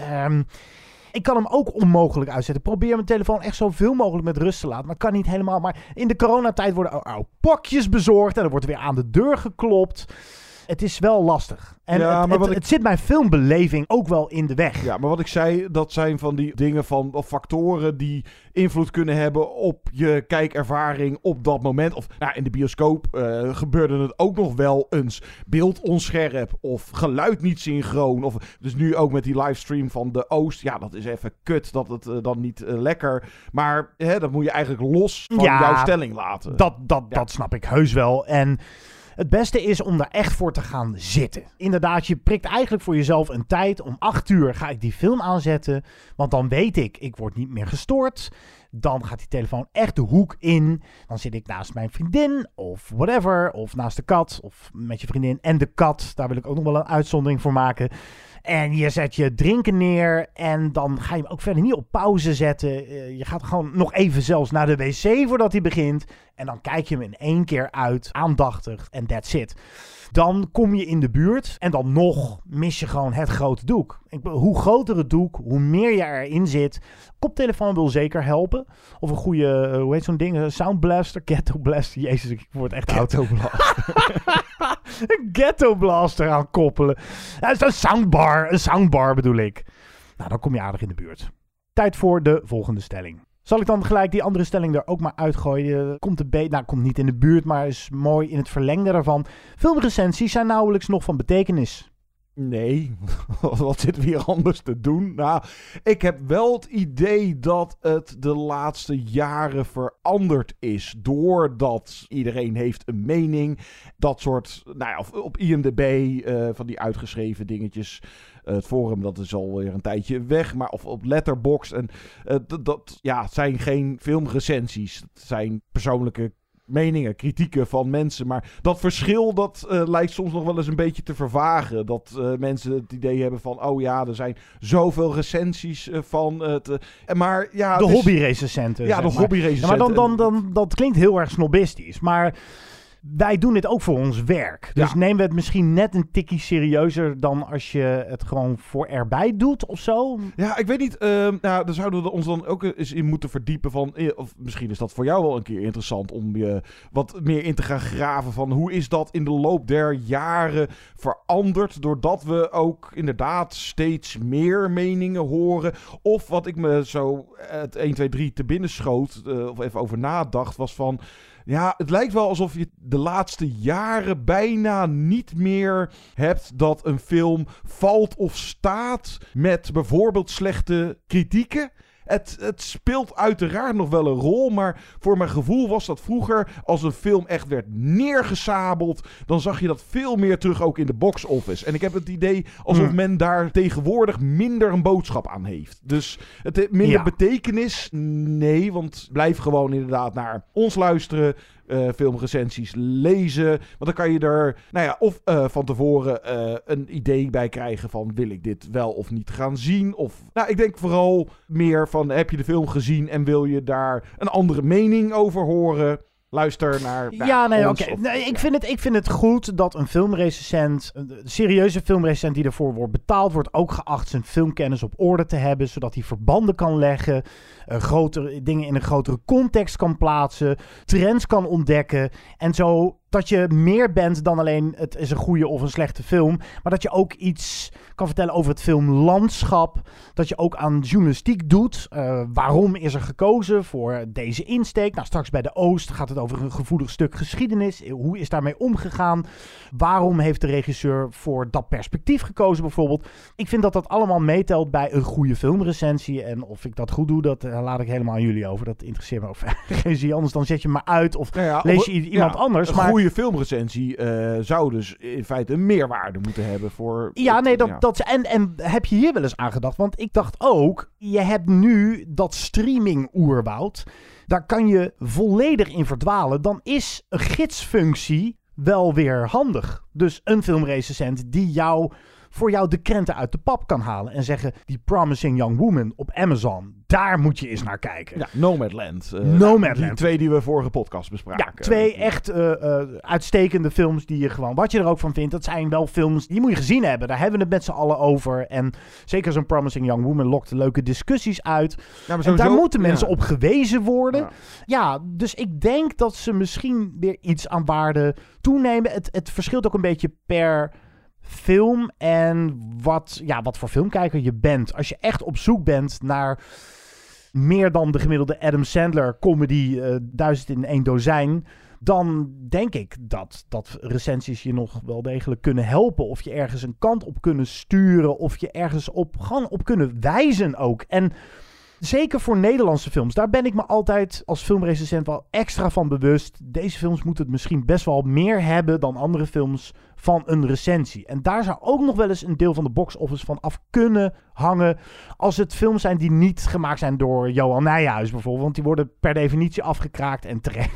G: Ik kan hem ook onmogelijk uitzetten. Probeer mijn telefoon echt zoveel mogelijk met rust te laten. Maar kan niet helemaal. Maar in de coronatijd worden pakjes bezorgd. En er wordt weer aan de deur geklopt. Het is wel lastig. En het zit mijn filmbeleving ook wel in de weg.
F: Ja, maar wat ik zei, dat zijn van die dingen of factoren die invloed kunnen hebben op je kijkervaring op dat moment. Of in de bioscoop gebeurde het ook nog wel eens. Beeld onscherp of geluid niet synchroon. Of dus nu ook met die livestream van de Oost. Ja, dat is even kut dat het dan niet lekker. Maar dat moet je eigenlijk los van jouw stelling laten.
G: Dat snap ik heus wel. En het beste is om daar echt voor te gaan zitten. Inderdaad, je prikt eigenlijk voor jezelf een tijd. Om 8 uur ga ik die film aanzetten. Want dan weet ik word niet meer gestoord. Dan gaat die telefoon echt de hoek in. Dan zit ik naast mijn vriendin of whatever. Of naast de kat of met je vriendin en de kat. Daar wil ik ook nog wel een uitzondering voor maken. En je zet je drinken neer en dan ga je hem ook verder niet op pauze zetten. Je gaat gewoon nog even zelfs naar de wc voordat hij begint. En dan kijk je hem in 1 keer uit, aandachtig en that's it. Dan kom je in de buurt en dan nog mis je gewoon het grote doek. Hoe groter het doek, hoe meer je erin zit. Koptelefoon wil zeker helpen. Of een goede, hoe heet zo'n ding? Sound Blaster, Ghetto Blaster. Jezus, ik word echt oud.
F: Ghetto Blaster.
G: Een Ghetto Blaster aan koppelen. Ja, een soundbar bedoel ik. Nou, dan kom je aardig in de buurt. Tijd voor de volgende stelling. Zal ik dan gelijk die andere stelling er ook maar uitgooien? Komt niet in de buurt, maar is mooi in het verlengde daarvan. Filmrecensies zijn nauwelijks nog van betekenis.
F: Nee, wat zitten we hier anders te doen? Nou, ik heb wel het idee dat het de laatste jaren veranderd is. Doordat iedereen heeft een mening. Dat soort, op IMDb, van die uitgeschreven dingetjes. Het forum, dat is alweer een tijdje weg. Maar of op Letterboxd. En dat zijn geen filmrecensies. Het zijn persoonlijke meningen, kritieken van mensen. Maar dat verschil, dat lijkt soms nog wel eens een beetje te vervagen. Dat mensen het idee hebben van, er zijn zoveel recensies van het. Maar ja,
G: de hobbyrecensenten.
F: Ja, de hobbyrecensenten.
G: Maar dan dat klinkt heel erg snobistisch. Maar wij doen dit ook voor ons werk. Dus nemen we het misschien net een tikkie serieuzer dan als je het gewoon voor erbij doet of zo?
F: Ja, ik weet niet. Daar zouden we ons dan ook eens in moeten verdiepen van, of misschien is dat voor jou wel een keer interessant om je wat meer in te gaan graven van hoe is dat in de loop der jaren veranderd doordat we ook inderdaad steeds meer meningen horen. Of wat ik me zo het 1, 2, 3 te binnen schoot, of even over nadacht, was van, ja, het lijkt wel alsof je de laatste jaren bijna niet meer hebt dat een film valt of staat met bijvoorbeeld slechte kritieken. Het speelt uiteraard nog wel een rol, maar voor mijn gevoel was dat vroeger, als een film echt werd neergesabeld, dan zag je dat veel meer terug ook in de box office. En ik heb het idee alsof men daar tegenwoordig minder een boodschap aan heeft. Dus het minder betekenis? Nee, want blijf gewoon inderdaad naar ons luisteren. Filmrecensies lezen. Want dan kan je er of van tevoren een idee bij krijgen van, wil ik dit wel of niet gaan zien? Of ik denk vooral meer van, heb je de film gezien en wil je daar een andere mening over horen? Luister naar ons.
G: Ik vind het goed dat een filmrecensent, een serieuze filmrecensent die ervoor wordt betaald, wordt ook geacht zijn filmkennis op orde te hebben, zodat hij verbanden kan leggen, grotere dingen in een grotere context kan plaatsen, trends kan ontdekken en zo dat je meer bent dan alleen het is een goede of een slechte film. Maar dat je ook iets kan vertellen over het filmlandschap. Dat je ook aan journalistiek doet. Waarom is er gekozen voor deze insteek? Nou, straks bij de Oost gaat het over een gevoelig stuk geschiedenis. Hoe is daarmee omgegaan? Waarom heeft de regisseur voor dat perspectief gekozen bijvoorbeeld? Ik vind dat dat allemaal meetelt bij een goede filmrecensie. En of ik dat goed doe, dat laat ik helemaal aan jullie over. Dat interesseert me ook geen zin. Anders dan zet je maar uit of lees je iemand anders.
F: Een goede filmrecensie zou dus in feite een meerwaarde moeten hebben voor...
G: Ja, en heb je hier wel eens aan gedacht? Want ik dacht ook, je hebt nu dat streaming-oerwoud. Daar kan je volledig in verdwalen. Dan is een gidsfunctie wel weer handig. Dus een filmrecensent die voor jou de krenten uit de pap kan halen. En zeggen, die Promising Young Woman op Amazon, daar moet je eens naar kijken.
F: Ja, Nomadland.
G: Nomadland.
F: Die 2 die we vorige podcast bespraken.
G: Ja, 2 echt uitstekende films die je gewoon, wat je er ook van vindt, dat zijn wel films, die moet je gezien hebben. Daar hebben we het met z'n allen over. En zeker zo'n Promising Young Woman lokt leuke discussies uit. Ja, maar en daar moeten mensen op gewezen worden. Ja, dus ik denk dat ze misschien weer iets aan waarde toenemen. Het verschilt ook een beetje per film en wat voor filmkijker je bent. Als je echt op zoek bent naar meer dan de gemiddelde Adam Sandler comedy 1000 in 1 dozijn, dan denk ik dat recensies je nog wel degelijk kunnen helpen. Of je ergens een kant op kunnen sturen. Of je ergens op kunnen wijzen ook. En zeker voor Nederlandse films, daar ben ik me altijd als filmrecensent wel extra van bewust. Deze films moeten het misschien best wel meer hebben dan andere films van een recensie. En daar zou ook nog wel eens een deel van de box-office van af kunnen hangen als het films zijn die niet gemaakt zijn door Johan Nijhuis bijvoorbeeld. Want die worden per definitie afgekraakt en terecht.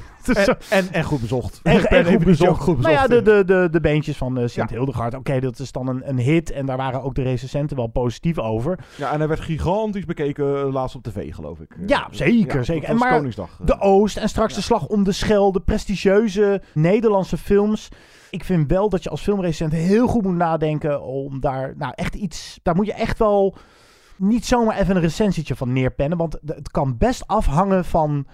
F: En goed bezocht.
G: En goed bezocht. Nou ja, de beentjes van Sint Hildegard. Oké, dat is dan een hit. En daar waren ook de recensenten wel positief over.
F: Ja, en hij werd gigantisch bekeken laatst op tv, geloof ik.
G: Ja, zeker. En maar de Oost en straks de Slag om de Schelde. Prestigieuze Nederlandse films. Ik vind wel dat je als filmrecensent heel goed moet nadenken om daar echt iets... Daar moet je echt wel niet zomaar even een recensietje van neerpennen. Want het kan best afhangen van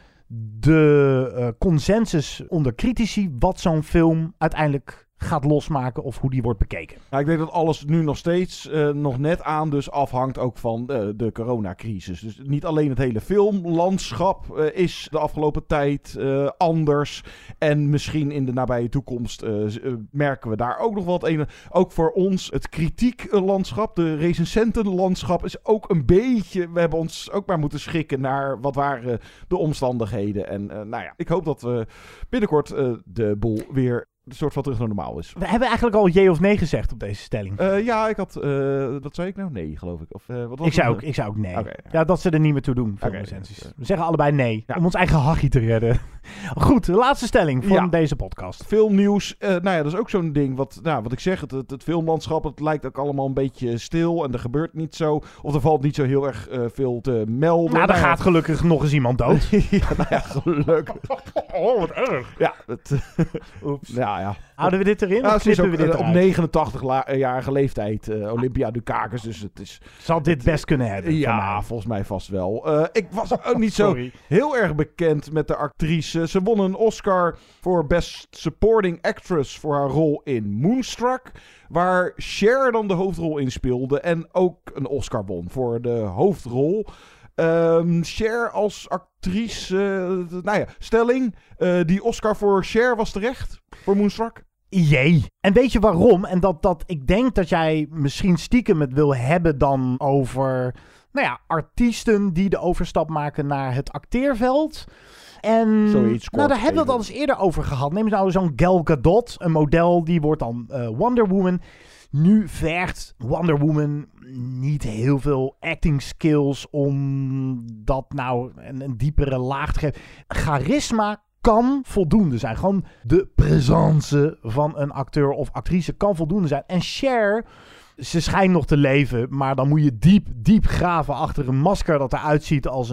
G: de consensus onder critici wat zo'n film uiteindelijk gaat losmaken of hoe die wordt bekeken.
F: Ja, ik denk dat alles nu nog steeds nog net aan dus afhangt ook van de coronacrisis. Dus niet alleen het hele filmlandschap is de afgelopen tijd anders. En misschien in de nabije toekomst merken we daar ook nog wat een. Ook voor ons het kritieklandschap, de recensentenlandschap is ook een beetje... We hebben ons ook maar moeten schikken naar wat waren de omstandigheden. En ik hoop dat we binnenkort de boel weer een soort van terug naar normaal is.
G: We hebben eigenlijk al jee of nee gezegd op deze stelling.
F: Ja, ik had... wat zei ik nou? Nee, geloof ik. Of, wat was
G: ik zou ook nee. Okay, ja, dat ze er niet meer toe doen. Filmrecensies. We zeggen allebei nee. Ja. Om ons eigen hachie te redden. Goed, de laatste stelling van deze podcast.
F: Filmnieuws. Dat is ook zo'n ding. Wat ik zeg, het filmlandschap, het lijkt ook allemaal een beetje stil. En er gebeurt niet zo. Of er valt niet zo heel erg veel te melden.
G: Nou, er gaat gelukkig nog eens iemand dood.
F: Gelukkig.
G: Oh, wat erg.
F: Ja, oeps. Ja.
G: Houden we dit erin?
F: Ja, het is ook op 89-jarige leeftijd Olympia Dukakis. Dus het is...
G: Zal dit best kunnen hebben?
F: Ja, volgens mij vast wel. Ik was ook niet zo heel erg bekend met de actrice. Ze won een Oscar voor Best Supporting Actress voor haar rol in Moonstruck. Waar Cher dan de hoofdrol in speelde. En ook een Oscar won voor de hoofdrol. Cher als actrice... stelling. Die Oscar voor Cher was terecht. Voor Moonstruck.
G: Jee. En weet je waarom? En dat ik denk dat jij misschien stiekem het wil hebben dan over... artiesten die de overstap maken naar het acteerveld. En daar hebben we het al eens eerder over gehad. Neem nou zo'n Gal Gadot, een model, die wordt dan Wonder Woman. Nu vergt Wonder Woman niet heel veel acting skills om dat een diepere laag te geven. Charisma kan voldoende zijn. Gewoon de présence van een acteur of actrice kan voldoende zijn. En Cher Ze schijnt nog te leven, maar dan moet je diep graven achter een masker dat eruit ziet als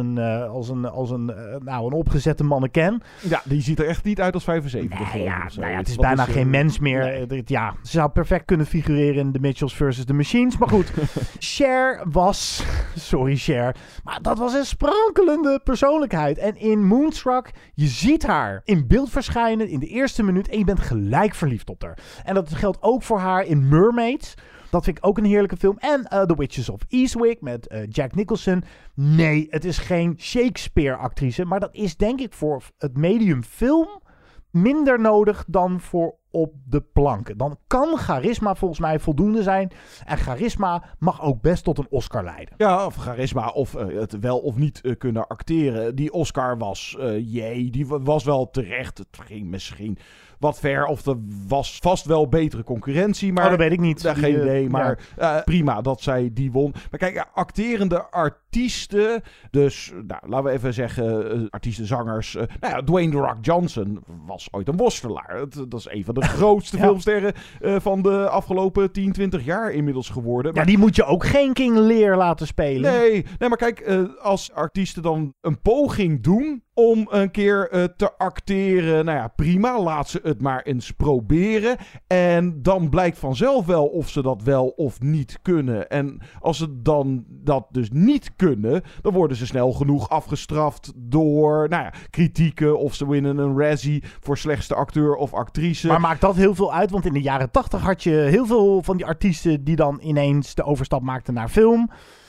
G: een opgezette mannequin.
F: Ja, die ziet er echt niet uit als 75.
G: Het is bijna geen mens meer. Nee. Ze zou perfect kunnen figureren in The Mitchells vs. The Machines. Maar goed, Cher was... Sorry Cher. Maar dat was een sprankelende persoonlijkheid. En in Moonstruck, je ziet haar in beeld verschijnen in de eerste minuut en je bent gelijk verliefd op haar. En dat geldt ook voor haar in Mermaids. Dat vind ik ook een heerlijke film. En The Witches of Eastwick met Jack Nicholson. Nee, het is geen Shakespeare-actrice. Maar dat is denk ik voor het medium film minder nodig dan voor op de planken. Dan kan charisma volgens mij voldoende zijn. En charisma mag ook best tot een Oscar leiden.
F: Ja, of charisma of het wel of niet kunnen acteren. Die Oscar was, die was wel terecht. Het ging misschien wat ver of er was vast wel betere concurrentie. Maar
G: dat weet ik niet.
F: Geen idee, maar prima dat zij die won. Maar kijk, acterende artiesten, dus laten we even zeggen artiesten, zangers. Dwayne The Rock Johnson was ooit een worstelaar. Dat is een van de grootste filmsterren van de afgelopen 10, 20 jaar inmiddels geworden.
G: Maar die moet je ook geen King Lear laten spelen.
F: Nee, maar kijk, als artiesten dan een poging doen om een keer te acteren, prima, laat ze het maar eens proberen. En dan blijkt vanzelf wel of ze dat wel of niet kunnen. En als ze dan dat dus niet kunnen, dan worden ze snel genoeg afgestraft door, kritieken of ze winnen een Razzie voor slechtste acteur of actrice.
G: Maar maakt dat heel veel uit? Want in de jaren 80 had je heel veel van die artiesten die dan ineens de overstap maakten naar film.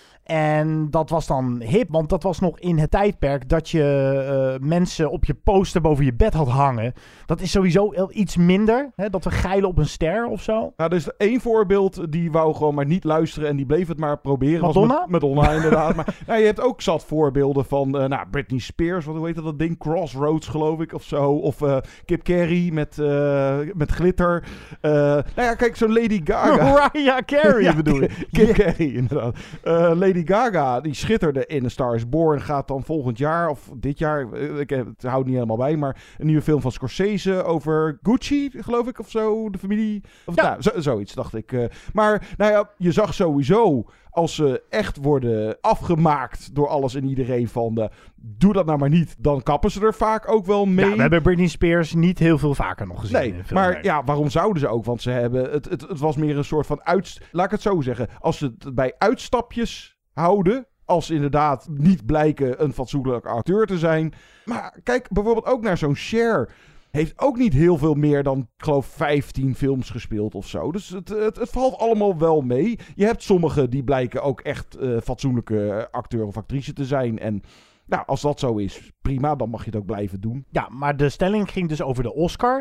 G: En dat was dan hip, want dat was nog in het tijdperk dat je mensen op je poster boven je bed had hangen. Dat is sowieso iets minder, hè, dat we geilen op een ster of zo.
F: Nou, er is één voorbeeld, die wou gewoon maar niet luisteren en die bleef het maar proberen.
G: Madonna?
F: Madonna, inderdaad. Maar je hebt ook zat voorbeelden van Britney Spears, hoe heet dat ding? Crossroads, geloof ik, of zo. Of Kip Carey met glitter. Kijk, zo'n Lady Gaga.
G: Mariah Carey bedoel je?
F: Kip Carey, inderdaad. Lady Gaga, die schitterde in A Star is Born, gaat dan volgend jaar, of dit jaar, het houdt niet helemaal bij, maar een nieuwe film van Scorsese over Gucci, geloof ik, of zo, de familie. Of, zoiets, dacht ik. Maar, je zag sowieso, als ze echt worden afgemaakt door alles en iedereen van, doe dat nou maar niet, dan kappen ze er vaak ook wel mee.
G: Ja, we hebben Britney Spears niet heel veel vaker nog gezien.
F: Nee, maar waarom zouden ze ook? Want ze hebben, het was meer een soort van laat ik het zo zeggen, als ze het bij uitstapjes houden, als inderdaad niet blijken een fatsoenlijke acteur te zijn. Maar kijk bijvoorbeeld ook naar zo'n Cher. Heeft ook niet heel veel meer dan, ik geloof, 15 films gespeeld of zo. Dus het valt allemaal wel mee. Je hebt sommigen die blijken ook echt fatsoenlijke acteur of actrice te zijn. En als dat zo is, prima, dan mag je het ook blijven doen.
G: Ja, maar de stelling ging dus over de Oscar.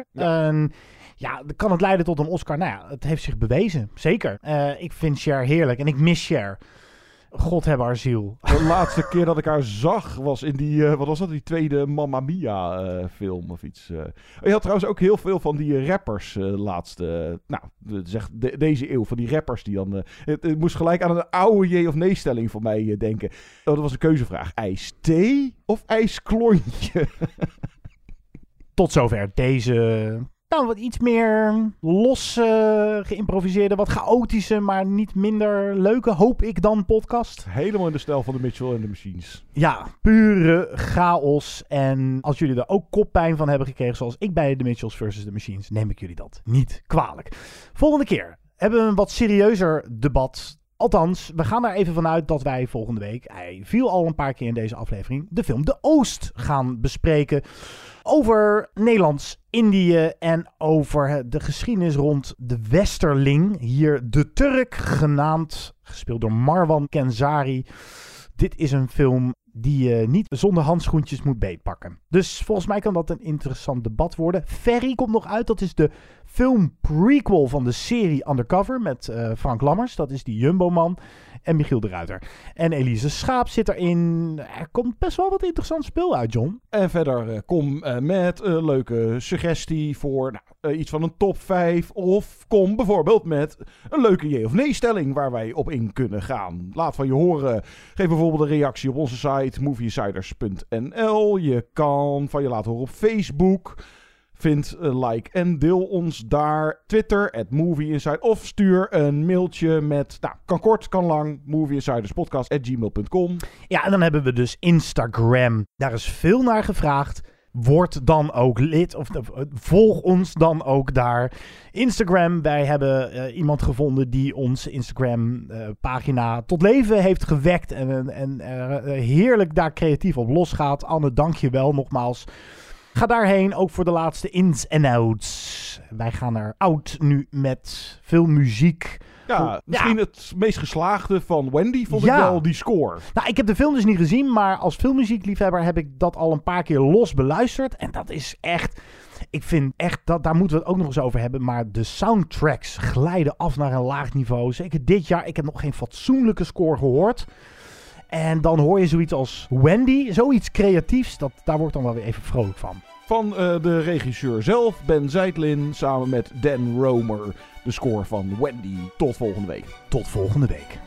G: Kan het leiden tot een Oscar? Het heeft zich bewezen, zeker. Ik vind Cher heerlijk en ik mis Cher. God hebben haar ziel.
F: De laatste keer dat ik haar zag was in die, wat was dat, die tweede Mamma Mia film of iets. Je had trouwens ook heel veel van die rappers laatste, deze eeuw, van die rappers die dan, het moest gelijk aan een oude J of nee stelling van mij denken. Dat was een keuzevraag. IJsthee of ijsklontje?
G: Tot zover deze... wat iets meer los geïmproviseerde, wat chaotische, maar niet minder leuke, hoop ik dan, podcast.
F: Helemaal in de stijl van de Mitchell and the Machines.
G: Ja, pure chaos. En als jullie er ook koppijn van hebben gekregen, zoals ik bij de Mitchells vs. The Machines, neem ik jullie dat niet kwalijk. Volgende keer hebben we een wat serieuzer debat. Althans, we gaan er even vanuit dat wij volgende week, hij viel al een paar keer in deze aflevering, de film De Oost gaan bespreken. Over Nederlands-Indië en over de geschiedenis rond de Westerling. Hier de Turk genaamd, gespeeld door Marwan Kenzari. Dit is een film die je niet zonder handschoentjes moet beetpakken. Dus volgens mij kan dat een interessant debat worden. Ferry komt nog uit. Dat is de film prequel van de serie Undercover met Frank Lammers. Dat is die Jumbo-man. En Michiel de Ruiter. En Elise Schaap zit erin. Er komt best wel wat interessant spul uit, John.
F: En verder kom met een leuke suggestie voor iets van een top 5. Of kom bijvoorbeeld met een leuke J of nee stelling waar wij op in kunnen gaan. Laat van je horen. Geef bijvoorbeeld een reactie op onze site movieinsiders.nl. Je kan van je laten horen op Facebook. Vind, like en deel ons daar. Twitter, @movieinsider. Of stuur een mailtje met, kan kort, kan lang, movieinsiderspodcast@gmail.com.
G: Ja, en dan hebben we dus Instagram. Daar is veel naar gevraagd. Word dan ook lid of volg ons dan ook daar. Instagram, wij hebben iemand gevonden die onze Instagram-pagina tot leven heeft gewekt. En heerlijk daar creatief op losgaat. Anne, dank je wel nogmaals. Ga daarheen, ook voor de laatste ins en outs. Wij gaan er out nu met veel muziek.
F: Ja, misschien het meest geslaagde van Wendy vond ik wel die score.
G: Nou, ik heb de film dus niet gezien, maar als filmmuziekliefhebber heb ik dat al een paar keer los beluisterd. En dat is echt... Ik vind echt, daar moeten we het ook nog eens over hebben. Maar de soundtracks glijden af naar een laag niveau. Zeker dit jaar, ik heb nog geen fatsoenlijke score gehoord. En dan hoor je zoiets als Wendy, zoiets creatiefs. Daar word ik dan wel weer even vrolijk van.
F: Van de regisseur zelf, Ben Zeitlin, samen met Dan Romer. De score van Wendy. Tot volgende week.
G: Tot volgende week.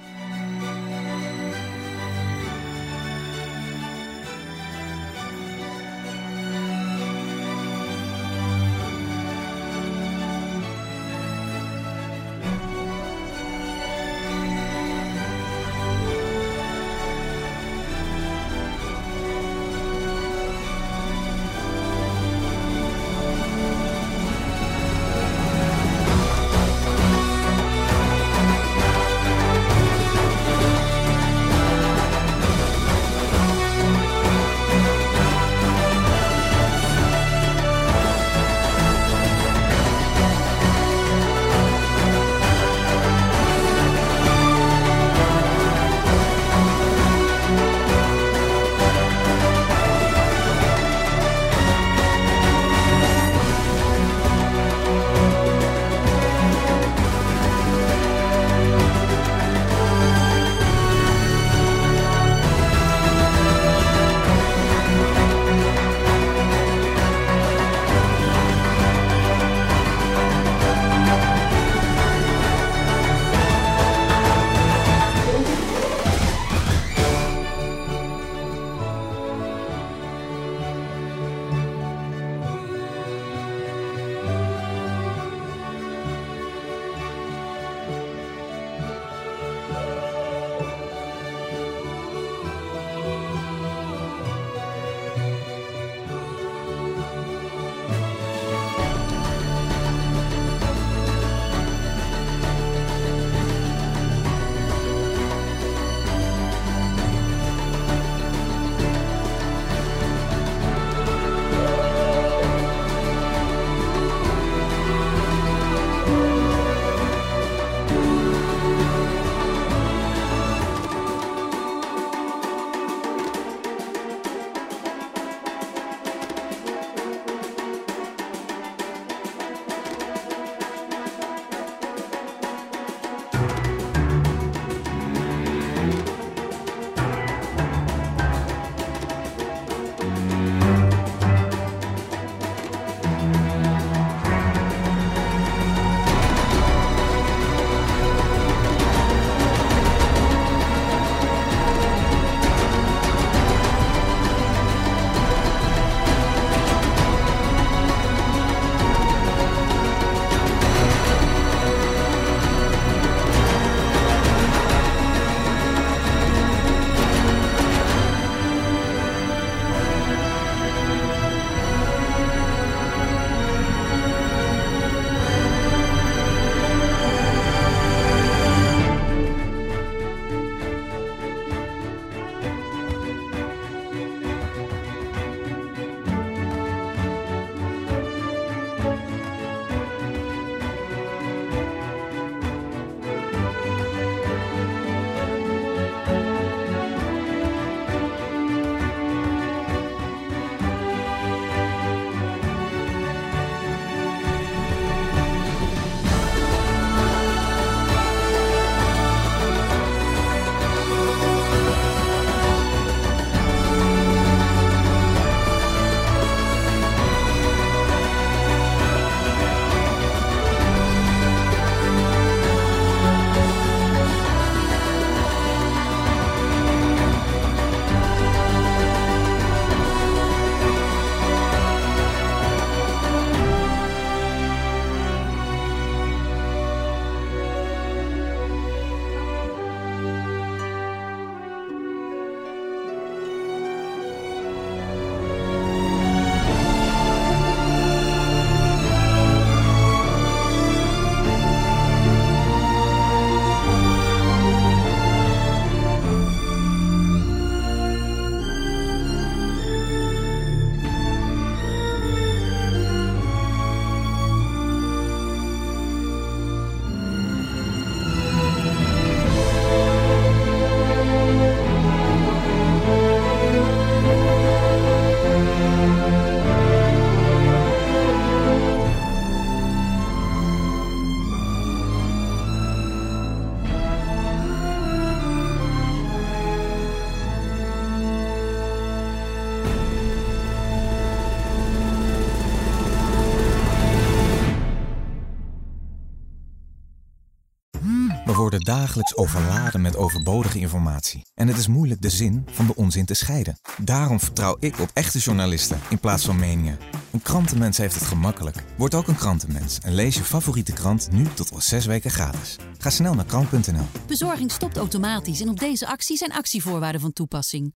Q: worden dagelijks overladen met overbodige informatie. En het is moeilijk de zin van de onzin te scheiden. Daarom vertrouw ik op echte journalisten in plaats van meningen. Een krantenmens heeft het gemakkelijk. Word ook een krantenmens en lees je favoriete krant nu tot al 6 weken gratis. Ga snel naar krant.nl.
R: Bezorging stopt automatisch en op deze actie zijn actievoorwaarden van toepassing.